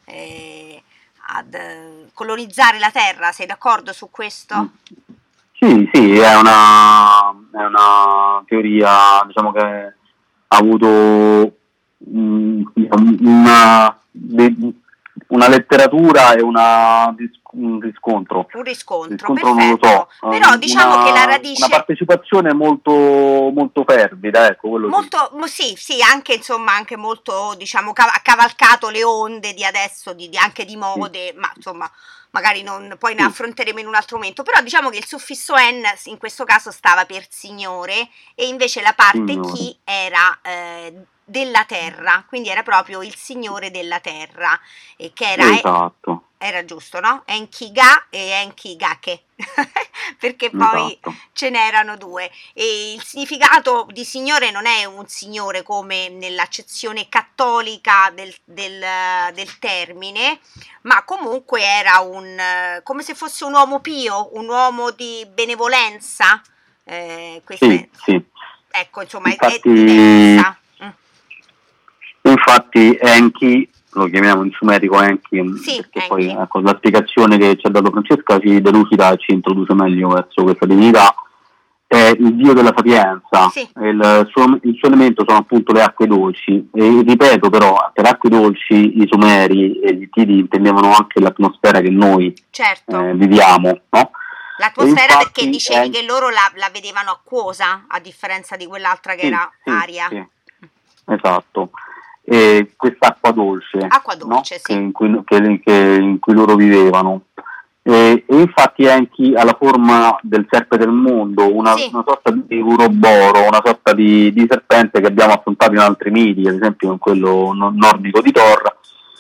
colonizzare la Terra. Sei d'accordo su questo? Sì, è una teoria, diciamo, che ha avuto una letteratura e un riscontro. Un riscontro, Non lo perfetto. so, Però diciamo che la radice, una partecipazione molto, molto fervida, ecco, quello molto, sì, anche insomma, anche molto, diciamo, ha cavalcato le onde di adesso, anche di mode, ma insomma, magari poi ne affronteremo in un altro momento. Però diciamo che il suffisso en in questo caso stava per signore, e invece la parte chi era della terra, quindi era proprio il signore della terra, e che era esatto. Era giusto, no? Enkiga e Enkigake. perché poi Esatto. ce n'erano due. E il significato di signore non è un signore come nell'accezione cattolica del termine, ma comunque era come se fosse un uomo pio, un uomo di benevolenza. Questa Sì, sì. ecco, insomma, è Infatti, diversa. infatti Enki, lo chiamiamo in sumerico Enki, Sì, perché Enki. poi ecco, la spiegazione che ci ha dato Francesca ci delucida e ci introduce meglio verso questa divinità. È il dio della sapienza, Sì. e il suo elemento sono appunto le acque dolci, e ripeto però, per acque dolci i Sumeri e gli Ittiti intendevano anche l'atmosfera che noi Certo. viviamo, no? L'atmosfera, E perché infatti dicevi che loro la vedevano acquosa, a differenza di quell'altra che era aria. sì, esatto. E quest'acqua dolce, Acqua dolce, no? sì. in cui loro vivevano. E infatti Enki ha la forma del serpe del mondo, una sorta di uroboro, una sorta di serpente che abbiamo affrontato in altri miti, ad esempio in quello nordico di Thor,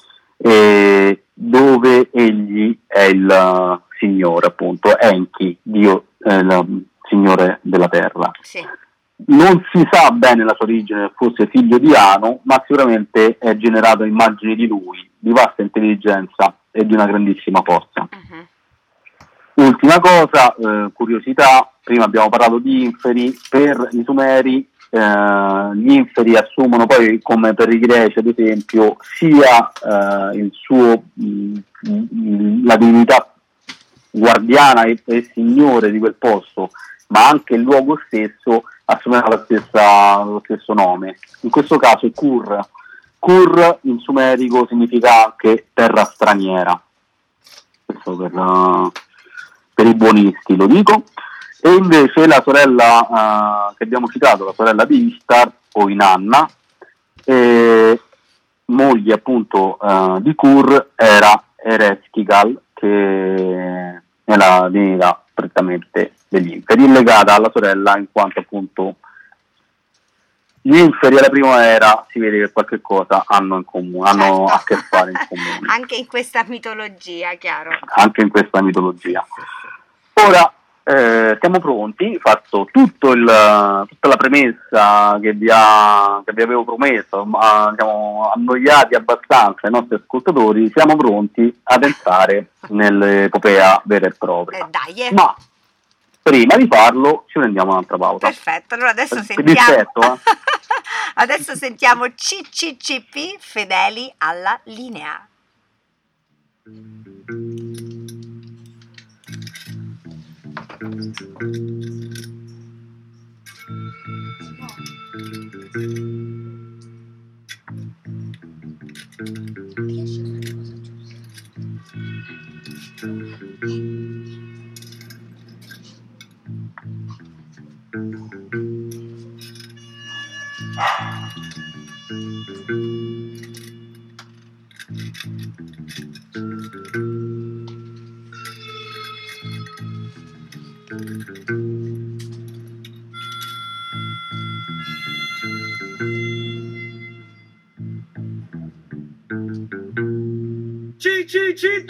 dove egli è il signore, appunto, Enki, dio, il signore della terra. Sì. Non si sa bene la sua origine, fosse figlio di Anu, ma sicuramente è generato immagini di lui, di vasta intelligenza e di una grandissima forza. Ultima cosa, curiosità, prima abbiamo parlato di inferi, per i Sumeri gli inferi assumono poi, come per i greci ad esempio, sia la divinità guardiana e signore di quel posto, ma anche il luogo stesso assumeva lo stesso nome. In questo caso Kur in sumerico significa anche terra straniera, questo per i buonisti lo dico. E invece la sorella che abbiamo citato, la sorella di Ishtar o Inanna, moglie appunto di Kur, era Ereshkigal, che è la divinità prettamente degli inferi, legata alla sorella in quanto appunto gli inferi alla primavera si vede che qualche cosa hanno in comune, hanno a che fare in comune. Anche in questa mitologia, chiaro. Anche in questa mitologia. Ora siamo pronti, fatto tutta la premessa che vi avevo promesso, ma siamo annoiati abbastanza i nostri ascoltatori, siamo pronti ad entrare nell'epopea vera e propria. Dai. Ma prima di farlo ci prendiamo un'altra pausa. Perfetto, allora adesso adesso sentiamo CCCP, fedeli alla linea. CCCP!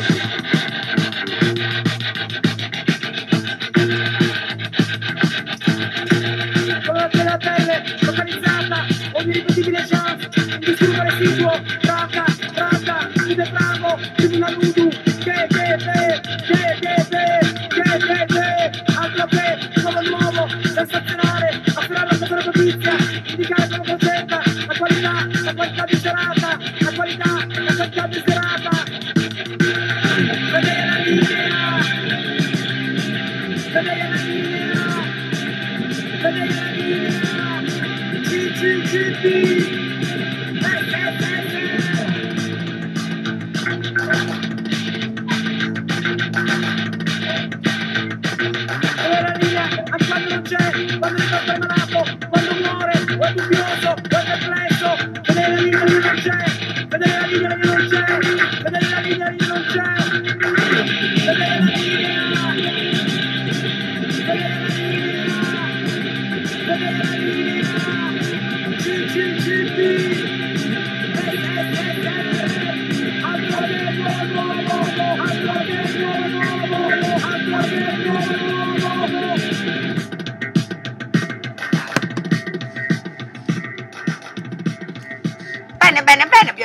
Colore della pelle, localizzata, ogni ripetibile chance, un disturbo residuo, traca, chiude bravo, chiude una nudu, che, altro che, nuovo, sensazionale, afferrare la sua notizia, indicare come concentra, la qualità di serata, la qualità di serata, vedere la linea, CCCP. Allora linea, anche quando non c'è, quando ricorda il malato, quando muore, o è dubbioso, o è perplesso, vedere la linea non c'è, vedere la linea non c'è, vedere la linea non c'è, vedere la linea, CCCP. Altro che nuovo,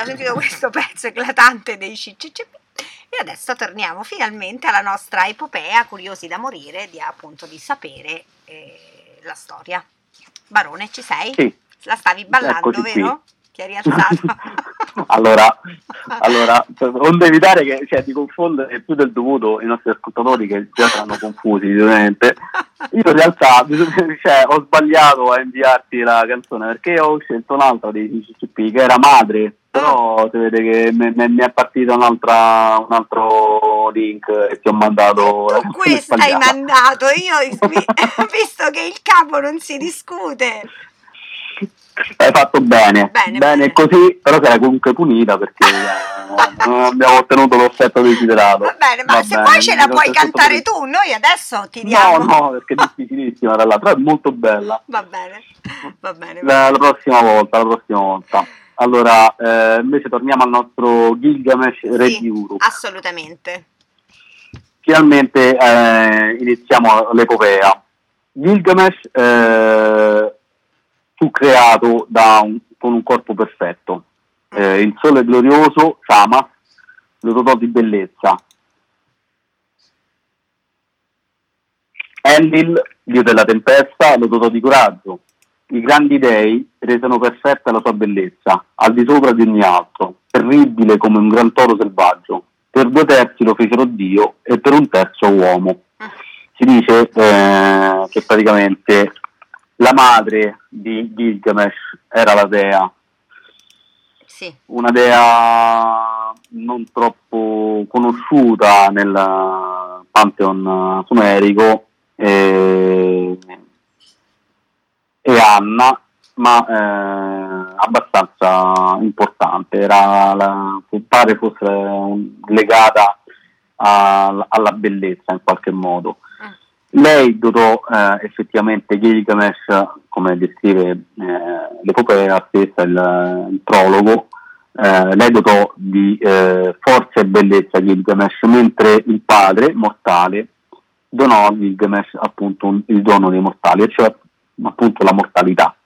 abbiamo sentito questo pezzo eclatante dei CCCP e adesso torniamo finalmente alla nostra epopea, curiosi da morire di appunto di sapere la storia. Barone, ci sei? Sì. La stavi ballando, Eccoci vero? qui. Ti hai rialzato? allora, onde evitare che di confondere più del dovuto i nostri ascoltatori che già saranno confusi ovviamente, io in realtà ho sbagliato a inviarti la canzone perché ho scelto un'altra dei CCP che era Madre, però si vede che mi è partito un altro link e ti ho mandato tu questa hai mandato, io visto che il capo non si discute. Hai fatto bene così, però sei comunque punita perché non abbiamo ottenuto l'effetto desiderato. Va bene, ma se vuoi ce la puoi cantare tu, noi adesso ti diamo. No, perché è difficilissima dall'altra, è molto bella. Va bene. La prossima volta. Allora, invece torniamo al nostro Gilgamesh, re di Uruk. Assolutamente. Finalmente iniziamo l'epopea. Gilgamesh fu creato con un corpo perfetto. Il sole glorioso, Shama, lo dotò di bellezza. Enlil, dio della tempesta, lo dotò di coraggio. I grandi dei resero perfetta la sua bellezza, al di sopra di ogni altro, terribile come un gran toro selvaggio. Per 2/3 lo fecero Dio e per 1/3 uomo. Si dice che praticamente la madre di Gilgamesh era la dea, sì. Una dea non troppo conosciuta nel pantheon sumerico, e Anna, ma abbastanza importante, pare fosse legata alla bellezza in qualche modo. Lei dotò effettivamente Gilgamesh, come descrive l'epopea stessa, il prologo, lei dotò di forza e bellezza Gilgamesh, mentre il padre mortale donò a Gilgamesh appunto il dono dei mortali, cioè appunto la mortalità.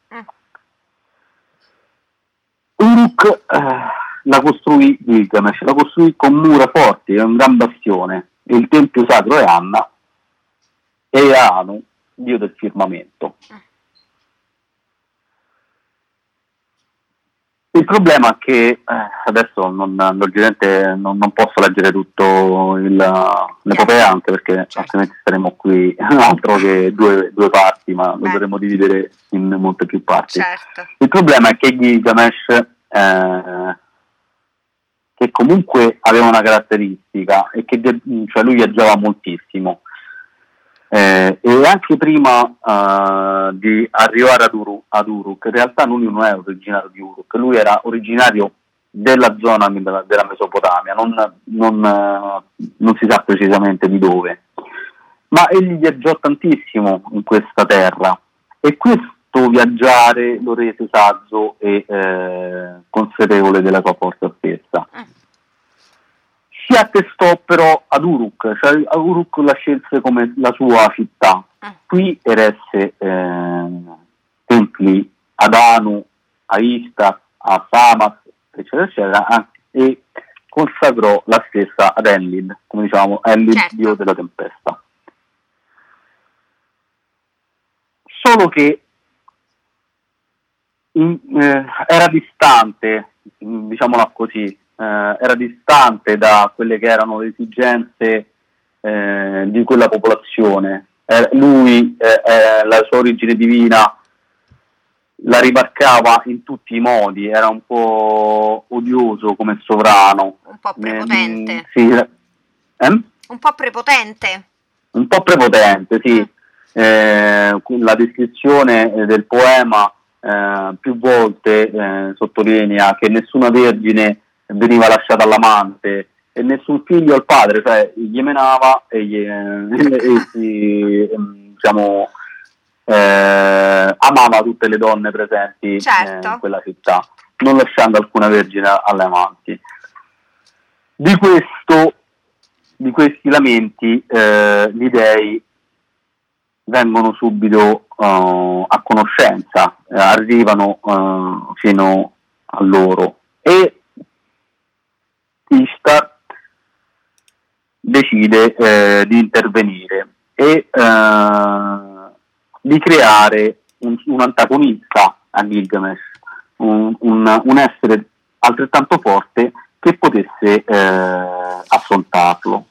Uruk la costruì Gilgamesh, la costruì con mura forti e un gran bastione, e il tempio sacro è Anna e Anu, dio del firmamento. Il problema è che adesso logicamente non posso leggere tutto l'epopea, anche perché altrimenti saremo qui altro che due parti, ma lo dovremo dividere in molte più parti. Certo. Il problema è che Gilgamesh, che comunque aveva una caratteristica, e che cioè lui viaggiava moltissimo, e anche prima di arrivare ad Uruk, in realtà lui non era originario di Uruk, lui era originario della zona della Mesopotamia, non si sa precisamente di dove, ma egli viaggiò tantissimo in questa terra, e questo viaggiare lo rese saggio e consapevole della sua forza stessa. Si attestò però ad Uruk, cioè Uruk la scelse come la sua città. Qui eresse templi ad Anu, a Ishtar, a Samas, eccetera, eccetera, e consacrò la stessa ad Enlil, come diciamo, Enlil, certo, dio della tempesta. Solo che era distante, diciamola così, era distante da quelle che erano le esigenze di quella popolazione. Lui, la sua origine divina, la rimarcava in tutti i modi, era un po' odioso come sovrano. Un po' prepotente. Sì. Un po' prepotente. Un po' prepotente, sì. La descrizione del poema più volte sottolinea che nessuna vergine veniva lasciata all'amante e nessun figlio al padre, cioè gli menava e diciamo amava tutte le donne presenti, certo, in quella città, non lasciando alcuna vergine alle amanti. Di questi lamenti gli dei vengono subito a conoscenza, arrivano fino a loro, e decide di intervenire e di creare un antagonista a Gilgamesh, un essere altrettanto forte che potesse affrontarlo.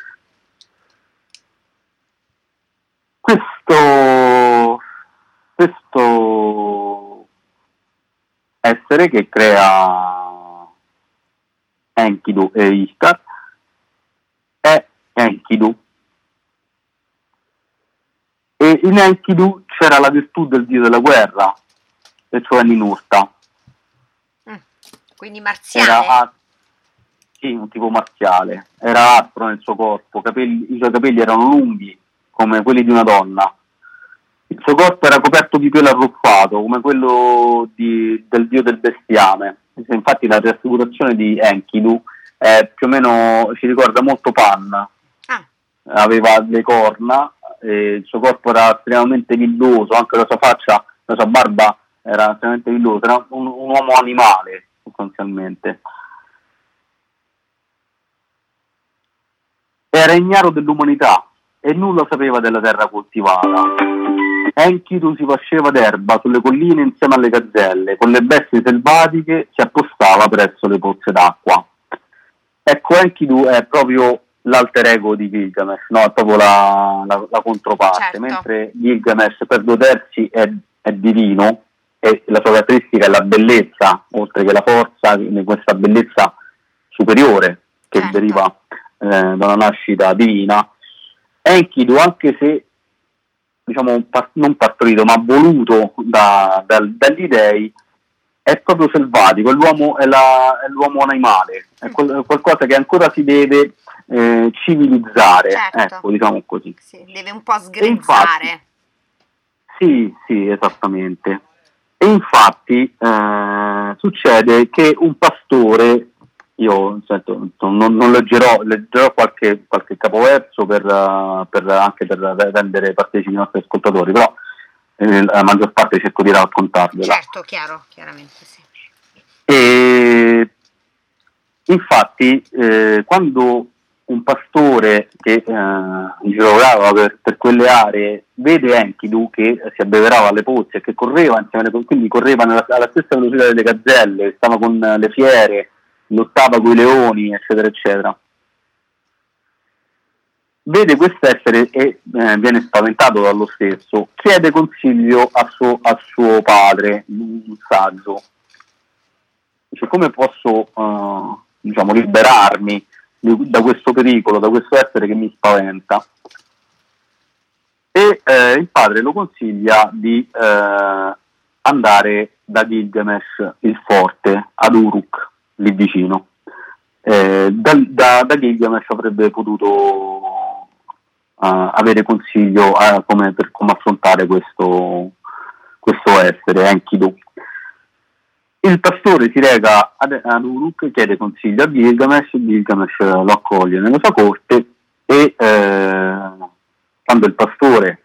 Questo essere che crea Enkidu e Ishtar è Enkidu, e in Enkidu c'era la virtù del dio della guerra, e cioè Ninurta. Quindi marziale? Sì, un tipo marziale, era aspro nel suo corpo, i suoi capelli erano lunghi come quelli di una donna, il suo corpo era coperto di pelo arruffato come quello del dio del bestiame. Infatti la raffigurazione di Enkidu più o meno ci ricorda molto Pan. Aveva le corna, il suo corpo era estremamente villoso, anche la sua faccia, la sua barba era estremamente villosa, era un uomo animale sostanzialmente. Era ignaro dell'umanità e nulla sapeva della terra coltivata. Enkidu si faceva d'erba sulle colline insieme alle gazzelle, con le bestie selvatiche si appostava presso le pozze d'acqua. Ecco, Enkidu è proprio l'alter ego di Gilgamesh, no? È proprio la controparte, certo. Mentre Gilgamesh per 2/3 è divino, e la sua caratteristica è la bellezza, oltre che la forza, questa bellezza superiore che certo. deriva da una nascita divina. Enkidu, anche se diciamo non partorito ma voluto dagli dei, è proprio selvatico, è l'uomo animale, è qualcosa che ancora si deve civilizzare, certo. ecco, diciamo così. Sì, deve un po' sgrezzare. Sì, esattamente. E infatti succede che un pastore, io non leggerò qualche capoverso anche per rendere partecipi i nostri ascoltatori, però la maggior parte cerco di raccontarvela. Certo, chiaramente sì. E infatti quando un pastore che girovava per quelle aree vede Enkidu che si abbeverava alle pozze e che correva insieme quindi correva alla stessa velocità delle gazzelle, stava con le fiere, lottava con i leoni, eccetera eccetera, vede quest'essere e viene spaventato dallo stesso, chiede consiglio a suo padre, un saggio, dice: come posso liberarmi da questo pericolo, da questo essere che mi spaventa? E il padre lo consiglia di andare da Gilgamesh il forte, ad Uruk, lì vicino. Da Gilgamesh avrebbe potuto avere consiglio come affrontare questo essere, Enkidu. Il pastore si reca ad Uruk, chiede consiglio a Gilgamesh lo accoglie nella sua corte e quando il pastore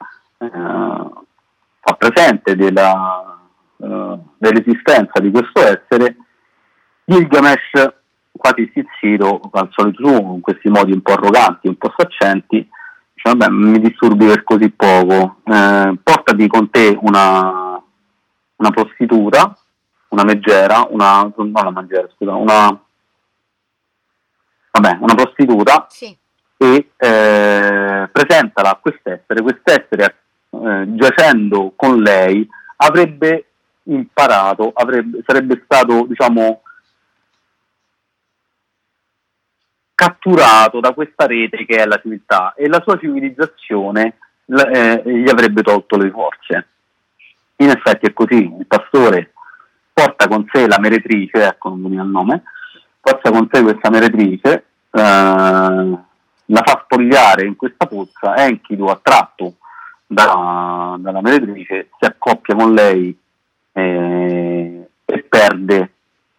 fa presente dell'esistenza di questo essere, Gilgamesh, quasi stizzito al solito suo, con questi modi un po' arroganti, un po' saccenti, dice: vabbè, mi disturbi per così poco, portati con te una prostituta, una prostituta, sì, e presentala a quest'essere, giacendo con lei avrebbe imparato, sarebbe stato catturato da questa rete che è la civiltà, e la sua civilizzazione gli avrebbe tolto le forze. In effetti è così, il pastore porta con sé la meretrice, ecco, non veniva il nome, porta con sé questa meretrice, la fa spogliare in questa pozza. Enkidu, attratto dalla meretrice, si accoppia con lei e perde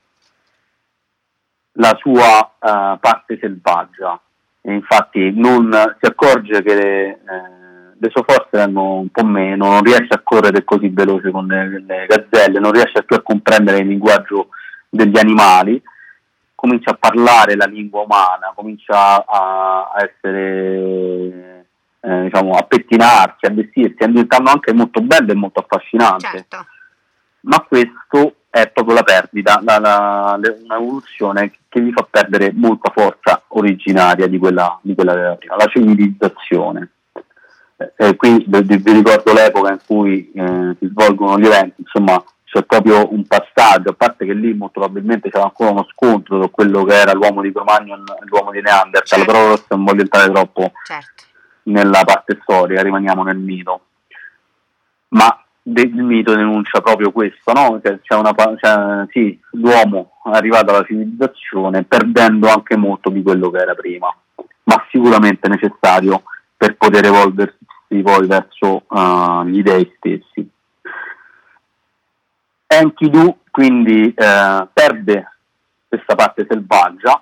la sua parte selvaggia, e infatti non si accorge che le sue forze erano un po' meno, non riesce a correre così veloce con le gazzelle, non riesce più a comprendere il linguaggio degli animali, comincia a parlare la lingua umana, comincia a essere, diciamo, a pettinarsi, a vestirsi, diventando anche molto bello e molto affascinante. Certo. Ma questo è proprio la perdita, un'evoluzione che gli fa perdere molta forza originaria di quella della prima, la civilizzazione. Qui vi ricordo l'epoca in cui si svolgono gli eventi, insomma c'è proprio un passaggio, a parte che lì molto probabilmente c'era ancora uno scontro tra quello che era l'uomo di Cro-Magnon e l'uomo di Neanderthal, Certo. però non voglio entrare troppo Certo. nella parte storica, rimaniamo nel mito. Ma il mito denuncia proprio questo, no? Sì, l'uomo è arrivato alla civilizzazione perdendo anche molto di quello che era prima, ma sicuramente necessario per poter evolversi poi verso gli dei stessi. Enkidu quindi perde questa parte selvaggia,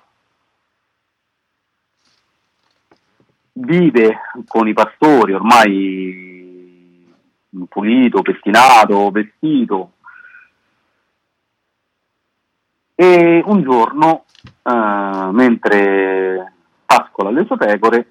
vive con i pastori ormai pulito, pettinato, vestito, e un giorno mentre pascola le sue pecore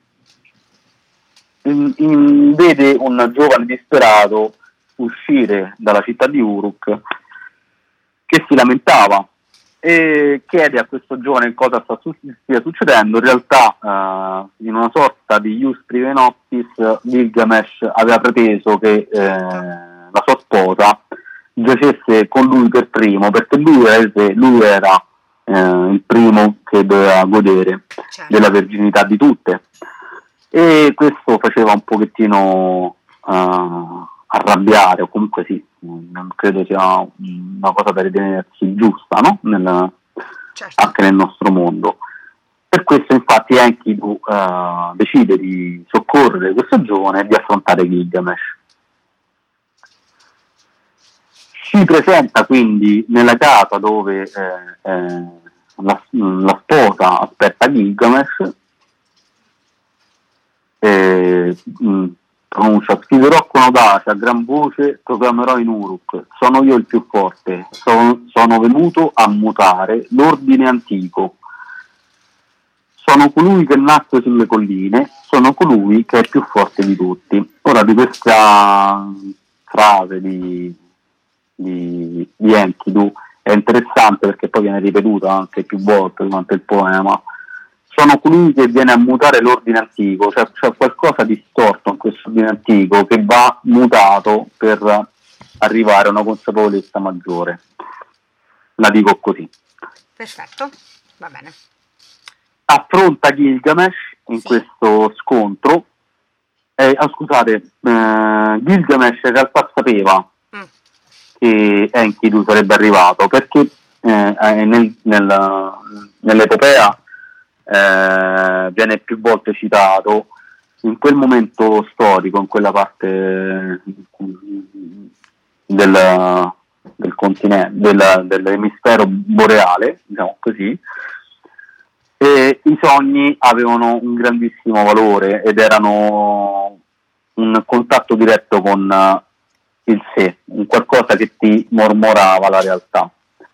vede un giovane disperato uscire dalla città di Uruk che si lamentava e chiede a questo giovane cosa stia succedendo. In realtà in una sorta di ius privae noctis Gilgamesh aveva preteso che la sua sposa giacesse con lui per primo, perché lui era il primo che doveva godere Certo. della verginità di tutte, e questo faceva un pochettino arrabbiare, o comunque sì, non credo sia una cosa da ritenersi giusta, no? Certo. Anche nel nostro mondo. Per questo infatti Enkidu decide di soccorrere questo giovane e di affrontare Gilgamesh. Si presenta quindi nella casa dove la sposa aspetta Gilgamesh, pronuncia: sfiderò con audacia a gran voce, proclamerò in Uruk, sono io il più forte, sono venuto a mutare l'ordine antico, sono colui che nacque sulle colline, sono colui che è più forte di tutti. Ora, di questa frase di Enkidu è interessante perché poi viene ripetuta anche più volte durante il poema. Sono colui che viene a mutare l'ordine antico, cioè c'è qualcosa di storto in questo ordine antico che va mutato per arrivare a una consapevolezza maggiore. La dico così. Perfetto, va bene. Affronta Gilgamesh in Sì. questo scontro. Scusate, Gilgamesh in realtà sapeva che Enkidu sarebbe arrivato, perché nell'epopea viene più volte citato in quel momento storico, in quella parte del continente, dell'emisfero boreale, diciamo così, e i sogni avevano un grandissimo valore ed erano un contatto diretto con il sé, un qualcosa che ti mormorava la realtà.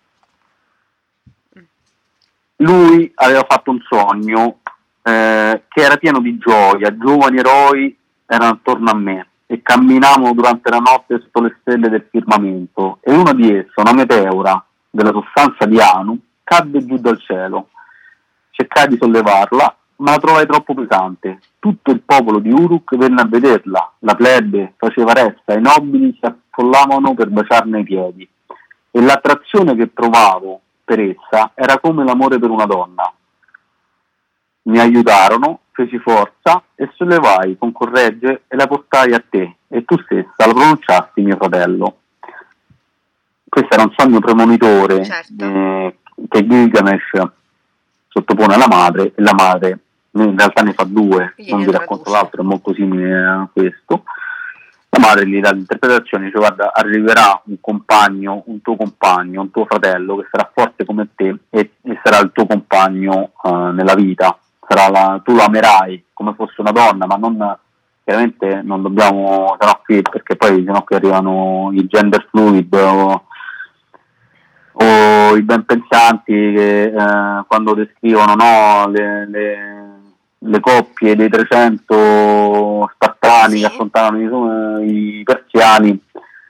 Lui aveva fatto un sogno che era pieno di gioia, giovani eroi erano attorno a me e camminavano durante la notte sotto le stelle del firmamento, e uno di essi, una meteora della sostanza di Anu, cadde giù dal cielo. Cercai di sollevarla, ma la trovai troppo pesante. Tutto il popolo di Uruk venne a vederla, la plebe faceva resta, i nobili si affollavano per baciarne i piedi, e l'attrazione che provavo per essa era come l'amore per una donna. Mi aiutarono, feci forza e sollevai con corregge e la portai a te, e tu stessa la pronunciasti mio fratello. Questo era un sogno premonitore, Certo. che Gilgamesh sottopone alla madre, e la madre in realtà ne fa due, non vi racconto traduce. l'altro, è molto simile a questo. La madre gli dà l'interpretazione, dice: guarda, arriverà un compagno, un tuo fratello che sarà forte come te e sarà il tuo compagno nella vita, tu lo amerai come fosse una donna, ma chiaramente non dobbiamo, sennò qui, perché poi sennò qui arrivano i gender fluid o i ben pensanti che quando descrivono, no, le coppie dei 300 spartani Sì. che affrontavano i persiani,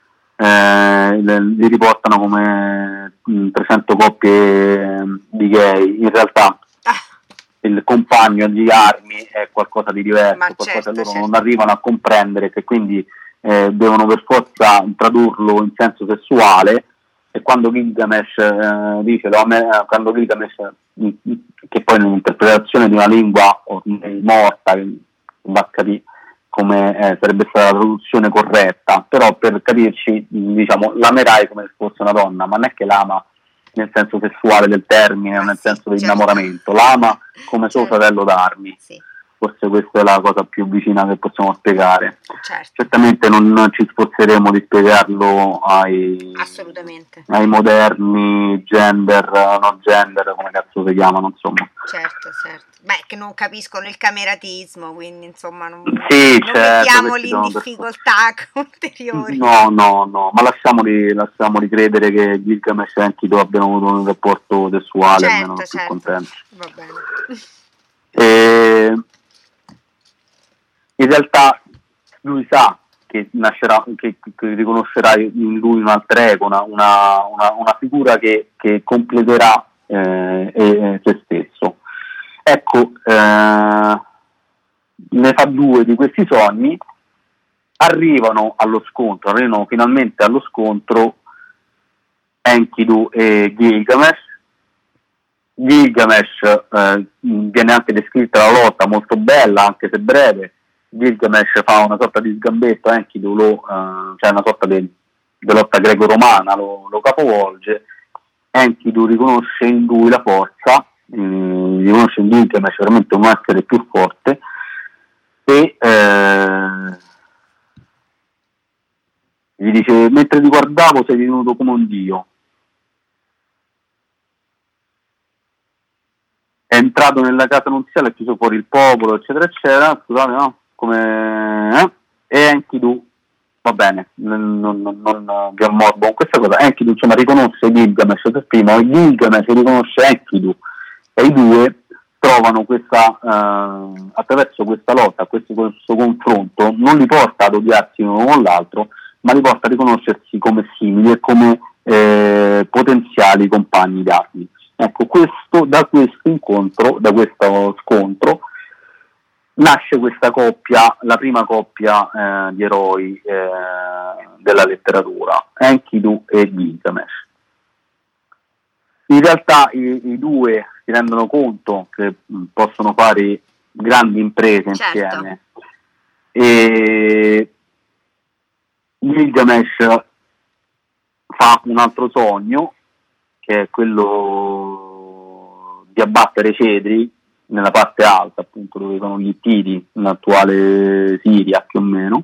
li riportano come 300 coppie di gay. In realtà il compagno di armi è qualcosa di diverso, Ma qualcosa certo, che loro certo. non arrivano a comprendere, che quindi devono per forza tradurlo in senso sessuale. E quando Gilgamesh dice quando Gilgamesh, che poi nell'interpretazione di una lingua ormai morta, che va a capire come sarebbe stata la traduzione corretta, però per capirci, diciamo, l'amerai come se fosse una donna, ma non è che l'ama nel senso sessuale del termine o Ma nel sì, senso certo. dell'innamoramento, l'ama come suo Certo. fratello d'armi. Sì, Forse questa è la cosa più vicina che possiamo spiegare. certo, Certamente non ci sforzeremo di spiegarlo assolutamente. ai moderni gender, no gender, come cazzo si chiamano, insomma. Certo, certo. Beh, che non capiscono il cameratismo, quindi insomma non Sì, non certo, mettiamoli che ci in sono difficoltà ulteriori. No, ma lasciamoli credere che Gilgamesh e Enkidu abbiano avuto un rapporto sessuale, almeno Certo, sono più certo. contento. Va bene. E in realtà lui sa che nascerà, che riconoscerà in lui un alter ego, una figura che completerà se stesso. Ecco, ne fa due di questi sogni, arrivano finalmente allo scontro Enkidu e Gilgamesh. Gilgamesh, viene anche descritta la lotta molto bella, anche se breve. Gilgamesh fa una sorta di sgambetto, Enkidu cioè una sorta di lotta greco-romana, lo capovolge. Enkidu riconosce in lui la forza, riconosce in Gilgamesh veramente un essere più forte, e gli dice: mentre ti guardavo sei divenuto come un dio, è entrato nella casa nunziale, ha chiuso fuori il popolo, eccetera eccetera, scusate, no? E Enkidu, va bene, non vi ammorbo con questa cosa. Enkidu insomma riconosce Gilgamesh per primo, e Gilgamesh riconosce Enkidu, e i due trovano attraverso questa lotta, questo confronto, non li porta ad odiarsi l'uno con l'altro, ma li porta a riconoscersi come simili e come potenziali compagni d'armi. Ecco, da questo scontro nasce questa coppia, la prima coppia di eroi della letteratura, Enkidu e Gilgamesh. In realtà i due si rendono conto che possono fare grandi imprese insieme, e Gilgamesh fa un altro sogno, che è quello di abbattere cedri nella parte alta, appunto dove sono gli Ittiti, nell'attuale Siria più o meno,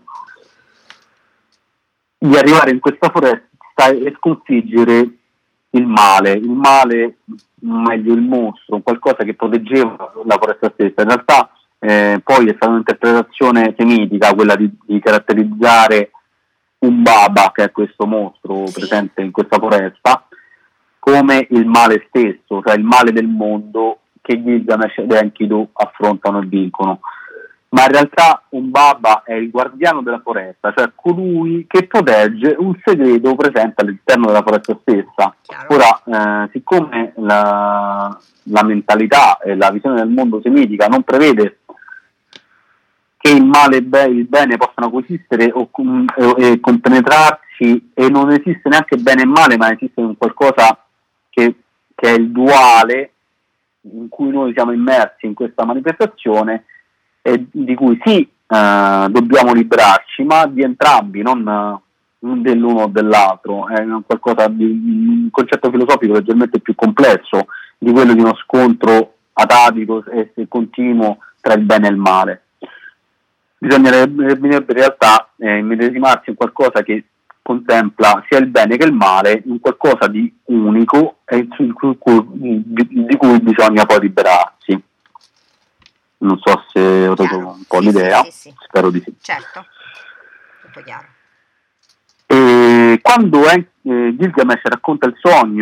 di arrivare in questa foresta e sconfiggere il male, meglio il mostro, qualcosa che proteggeva la foresta stessa. In realtà poi è stata un'interpretazione semitica quella di caratterizzare un baba, che è questo mostro presente in questa foresta, come il male stesso, cioè il male del mondo che Gilgamesh ed Enkidu affrontano e vincono. Ma in realtà un baba è il guardiano della foresta, cioè colui che protegge un segreto presente all'interno della foresta stessa. Chiaro. Ora, siccome la mentalità e la visione del mondo semitica non prevede che il male e il bene possano coesistere e compenetrarsi, e non esiste neanche bene e male, ma esiste un qualcosa che è il duale, in cui noi siamo immersi in questa manifestazione, e di cui sì, dobbiamo liberarci, ma di entrambi, non dell'uno o dell'altro. È un concetto filosofico leggermente più complesso di quello di uno scontro atavico e continuo tra il bene e il male. Bisognerebbe in realtà immedesimarsi in qualcosa che contempla sia il bene che il male, in qualcosa di unico e di cui bisogna poi liberarsi. Non so se ho dato un po' l'idea, sì. spero di sì. Certo, tutto chiaro. E quando Gilgamesh racconta il sogno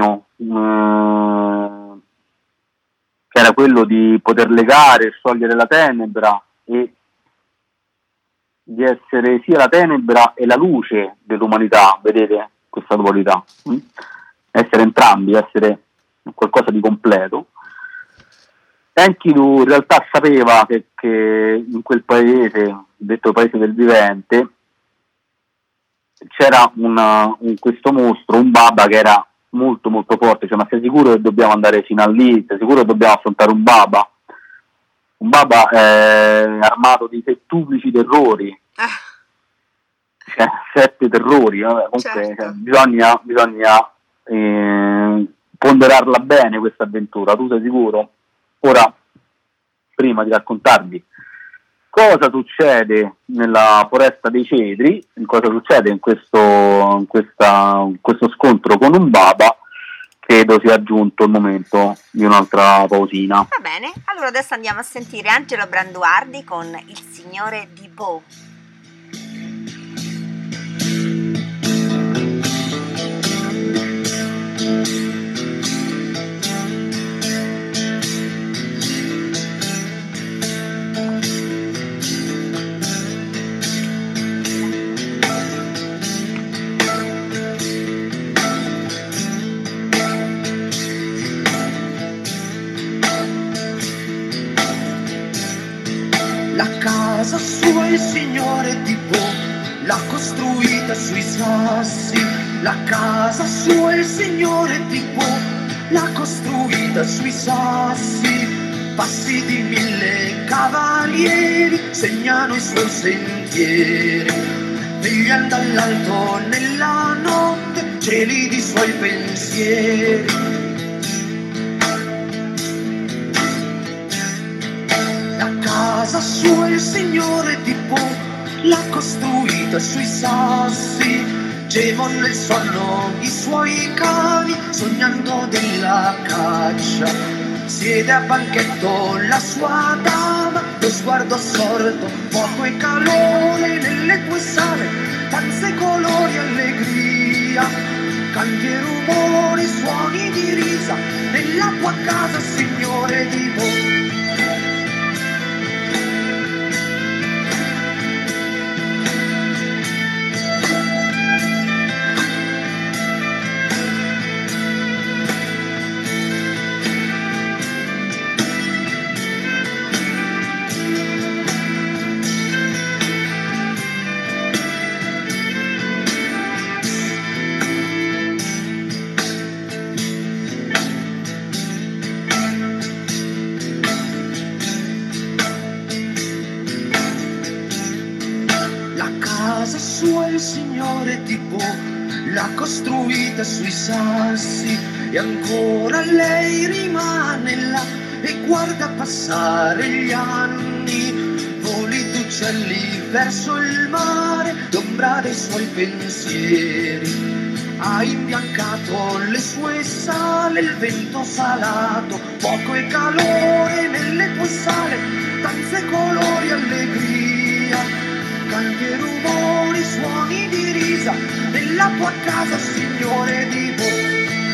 che era quello di poter legare e sciogliere la tenebra e di essere sia la tenebra e la luce dell'umanità, vedete questa dualità, essere entrambi, essere qualcosa di completo. Enkidu in realtà sapeva che in quel paese, detto paese del vivente, c'era questo mostro, un Baba che era molto molto forte, cioè ma sei sicuro che dobbiamo andare fino a lì, sei sicuro che dobbiamo affrontare un Baba? Un Baba armato di settuplici terrori, cioè 7 terrori, comunque Certo. bisogna ponderarla bene questa avventura, tu sei sicuro? Ora, prima di raccontarvi cosa succede nella foresta dei cedri, cosa succede in questo scontro con un Baba, credo sia giunto il momento di un'altra pausina. Va bene, allora adesso andiamo a sentire Angelo Branduardi con Il Signore di Po. La casa sua il Signore di Po l'ha costruita sui sassi. La casa sua il Signore di Po l'ha costruita sui sassi. Passi di 1000 cavalieri segnano i suoi sentieri. Vegliano dall'alto nella notte gelidi suoi pensieri. Casa sua il Signore di Po l'ha costruita sui sassi. Gemon nel sonno i suoi cavi sognando della caccia. Siede a banchetto la sua dama, lo sguardo assorto, fuoco e calore nelle tue sale, danze, colori, allegria, canti e rumori, suoni di risa nella tua casa, Signore di Po. Il Signore di Po l'ha costruita sui sassi e ancora lei rimane là e guarda passare gli anni. Voli d'uccelli verso il mare, l'ombra dei suoi pensieri. Ha imbiancato le sue sale, il vento salato, fuoco e calore nelle tue sale, danze, colori, allegria, canti e rumori, suoni di risa nella tua casa, Signore di Po.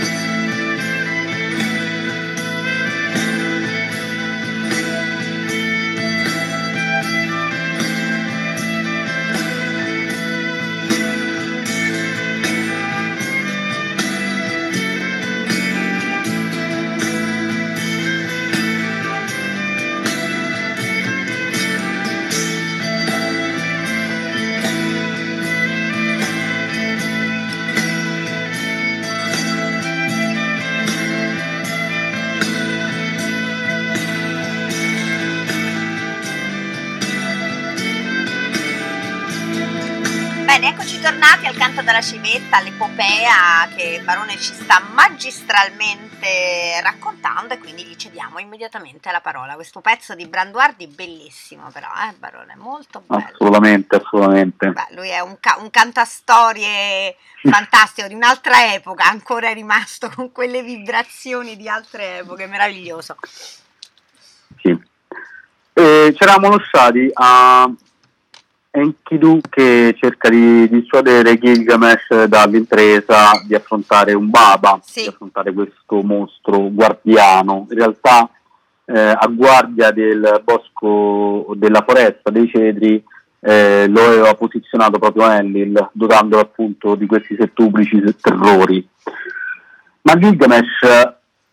Bene, eccoci tornati al canto della civetta, all'epopea che Barone ci sta magistralmente raccontando, e quindi gli cediamo immediatamente la parola. Questo pezzo di Branduardi bellissimo, però, Barone, molto bello. Assolutamente. Beh, lui è un cantastorie fantastico di un'altra epoca, ancora è rimasto con quelle vibrazioni di altre epoche, meraviglioso. Sì. Ci eravamo lasciati a Enkidu che cerca di dissuadere Gilgamesh dall'impresa di affrontare un Baba, Sì. di affrontare questo mostro guardiano. In realtà a guardia del bosco, della foresta dei cedri, lo aveva posizionato proprio Enlil, dotandolo appunto di questi settuplici terrori. Ma Gilgamesh,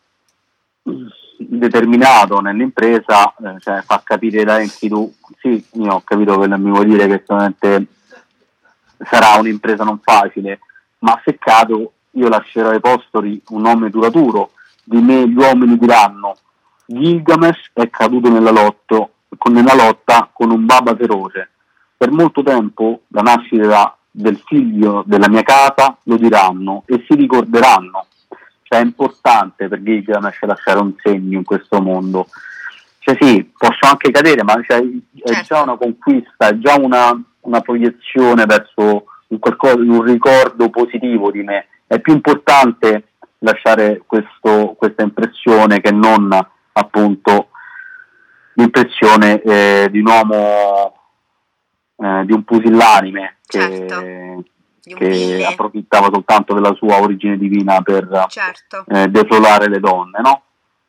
determinato nell'impresa, cioè fa capire da Enkidu: sì, io ho capito che mi vuoi dire che sicuramente sarà un'impresa non facile, ma se cado io lascerò ai posteri un nome duraturo, di me gli uomini diranno: Gilgamesh è caduto nella lotta con un Baba feroce. Per molto tempo la nascita del figlio della mia casa lo diranno e si ricorderanno. Cioè è importante per Gilgamesh lasciare un segno in questo mondo. Cioè sì, posso anche cadere, ma cioè, è già una conquista, è già una proiezione verso un ricordo positivo di me. È più importante lasciare questa impressione che non appunto l'impressione di un uomo, di un pusillanime Certo. che approfittava soltanto della sua origine divina per Certo. desolare le donne, no?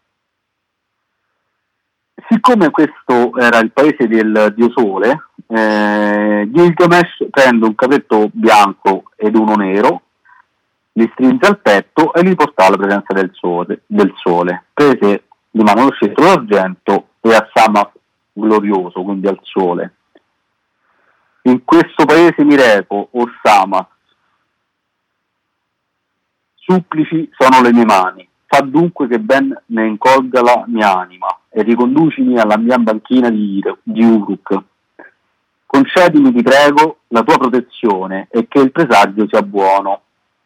Siccome questo era il paese del dio Sole, Gilgamesh prende un capretto bianco ed uno nero, li strinse al petto e li portò alla presenza del sole. Prese di mano lo scettro d'argento e a Sama glorioso, quindi al sole: in questo paese mi reco, o Sama, supplici sono le mie mani, fa dunque che ben ne incolga la mia anima e riconducimi alla mia banchina di Uruk. Concedimi, ti prego, la tua protezione e che il presagio sia buono.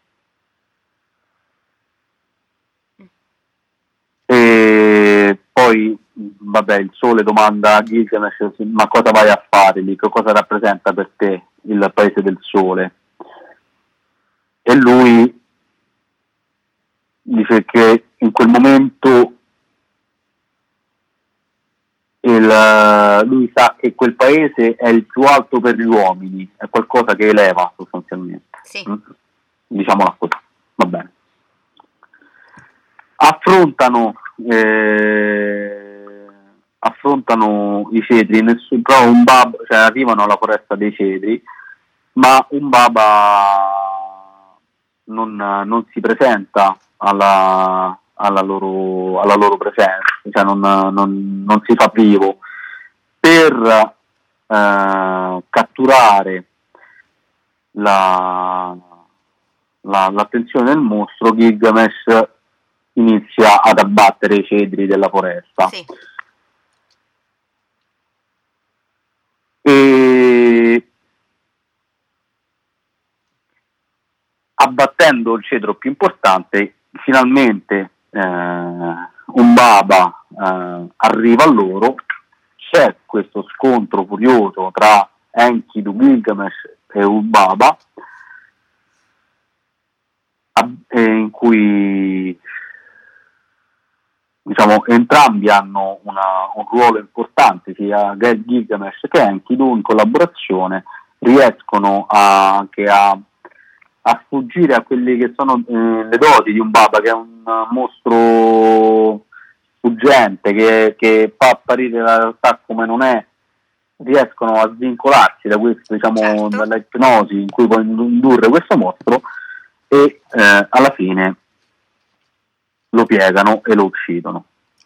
E poi, vabbè, il sole domanda a Gilgamesh: ma cosa vai a fare lì? Che cosa rappresenta per te il paese del sole? E lui dice che in quel momento lui sa che quel paese è il più alto per gli uomini, è qualcosa che eleva sostanzialmente. Sì. Diciamola così, va bene. Affrontano i cedri, però un Baba, cioè arrivano alla foresta dei cedri, ma un Baba non si presenta alla loro presenza, cioè non si fa vivo. Per catturare l'attenzione del mostro, Gilgamesh inizia ad abbattere i cedri della foresta. Sì. E abbattendo il cedro più importante, finalmente un Baba arriva a loro. C'è questo scontro furioso tra Enkidu, Gilgamesh e un Baba, in cui diciamo entrambi hanno un ruolo importante, sia Gilgamesh che Enkidu in collaborazione riescono anche a sfuggire a quelli che sono le doti di un Baba, che è un mostro fuggente che fa apparire la realtà come non è. Riescono a svincolarsi da questo, diciamo, Certo. dalla ipnosi in cui può indurre questo mostro, e alla fine lo piegano e lo uccidono.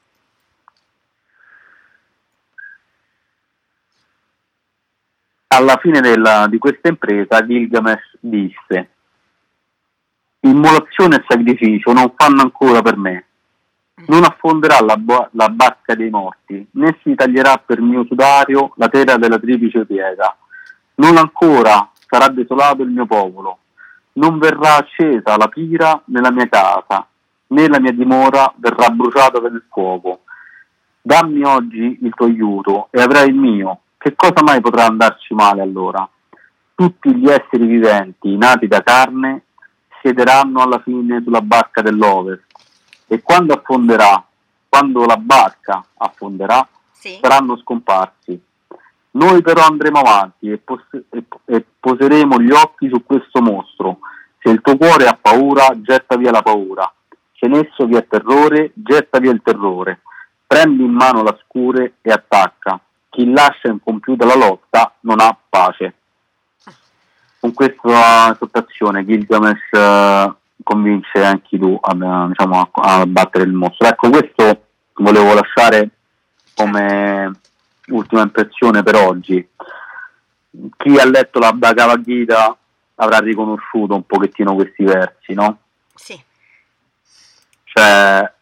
Alla fine di questa impresa Gilgamesh disse: immolazione e sacrificio non fanno ancora per me, non affonderà la barca dei morti, né si taglierà per mio sudario la tela della triplice piega, non ancora sarà desolato il mio popolo, non verrà accesa la pira nella mia casa, né la mia dimora verrà bruciata per il fuoco. Dammi oggi il tuo aiuto e avrai il mio. Che cosa mai potrà andarci male allora? Tutti gli esseri viventi nati da carne siederanno alla fine sulla barca dell'Ovest, e quando la barca affonderà, Sì. saranno scomparsi. Noi però andremo avanti e poseremo gli occhi su questo mostro. Se il tuo cuore ha paura, getta via la paura. Se in esso vi è terrore, getta via il terrore. Prendi in mano la scure e attacca. Chi lascia incompiuta la lotta non ha pace. Con questa esortazione Gilgamesh convince anche tu a battere il mostro. Ecco, questo volevo lasciare come ultima impressione per oggi. Chi ha letto la Bhagavad Gita avrà riconosciuto un pochettino questi versi, no? Sì. Cioè,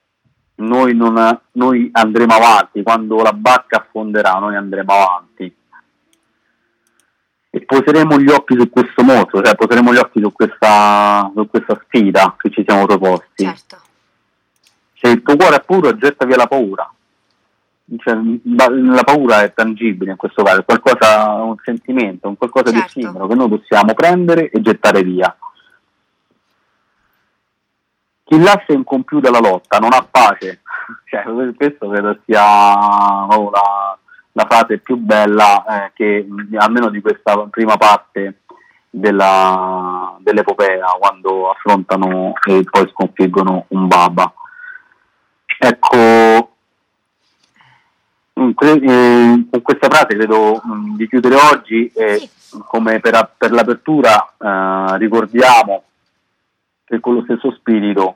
noi andremo avanti, quando la barca affonderà noi andremo avanti e poseremo gli occhi su questo mostro, cioè poseremo gli occhi su questa sfida che ci siamo proposti. Certo. Se il tuo cuore è puro, getta via la paura. Cioè, la paura è tangibile in questo caso, è qualcosa, un sentimento, un qualcosa di effimero che noi possiamo prendere e gettare via. Chi lascia incompiuta la lotta non ha pace. Cioè, questo credo sia la frase più bella che almeno di questa prima parte dell'epopea, quando affrontano e poi sconfiggono un Baba. Ecco, con questa frase credo di chiudere oggi e come per l'apertura ricordiamo che con lo stesso spirito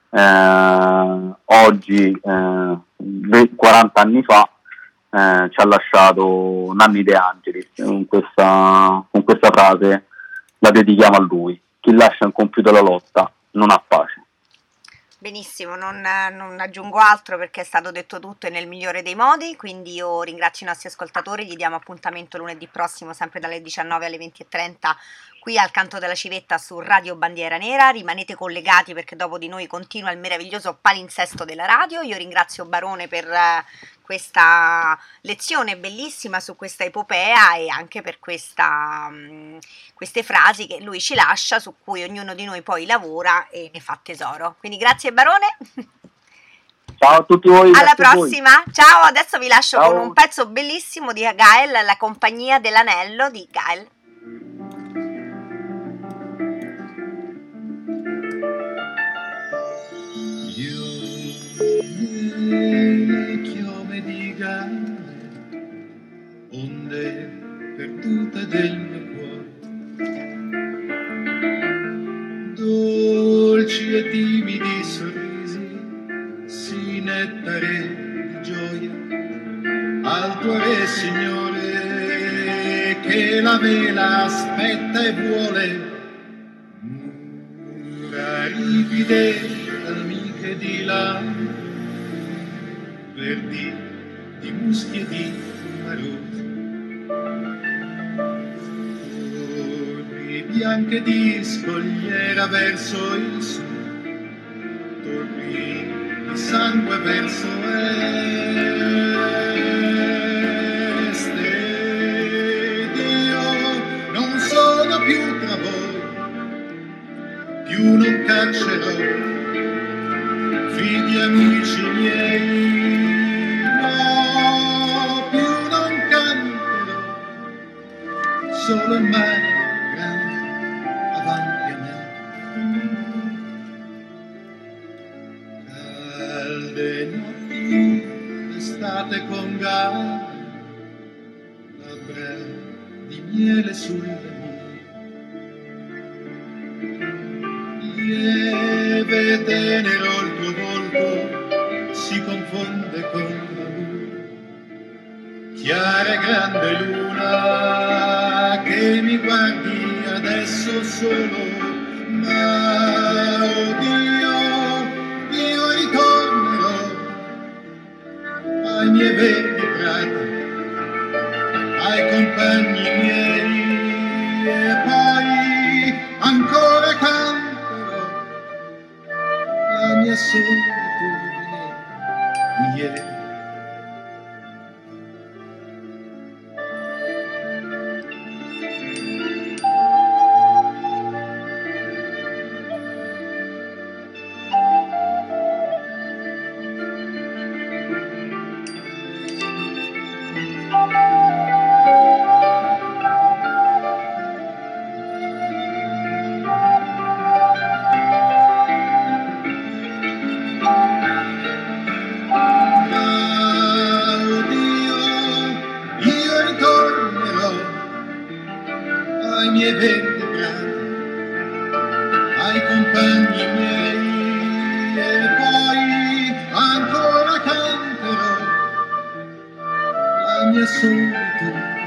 oggi 40 anni fa ci ha lasciato Nanni De Angelis. Con questa frase la dedichiamo a lui: chi lascia incompiuta la lotta non ha pace. Benissimo, non aggiungo altro perché è stato detto tutto e nel migliore dei modi, quindi io ringrazio i nostri ascoltatori, gli diamo appuntamento lunedì prossimo sempre dalle 19 alle 20:30 qui al Canto della Civetta su Radio Bandiera Nera. Rimanete collegati perché dopo di noi continua il meraviglioso palinsesto della radio. Io ringrazio Barone per questa lezione bellissima su questa epopea e anche per queste frasi che lui ci lascia, su cui ognuno di noi poi lavora e ne fa tesoro. Quindi grazie Barone. Ciao a tutti voi. Alla prossima. Ciao, adesso vi lascio Ciao. con un pezzo bellissimo di Gael, La compagnia dell'anello di Gael. Le chiome di Gael, onde perdute del mio cuore, dolci e timidi sorrisi, sì nettare di gioia, al tuo re Signore, che la vela aspetta e vuole, mura ripide, amiche di là, verdi di muschi e di marose, torri bianche di scogliera verso il sud, torri di sangue verso est, ed io non sono più tra voi, più non caccerò figli amici miei, no, più non canterò, solo il mare grande avanti a me. Calde notti d'estate con Gael, labbra di miele sulle mie, lieve tenero il tuo volto si confonde con la luna, chiara e grande luna che mi guardi adesso solo, ma oddio, io ritornerò ai miei verdi prati, ai compagni miei, e poi ancora canterò la mia solitudine di ieri. mie vertebrate, ai compagni miei, e poi ancora canterò la mia solitudine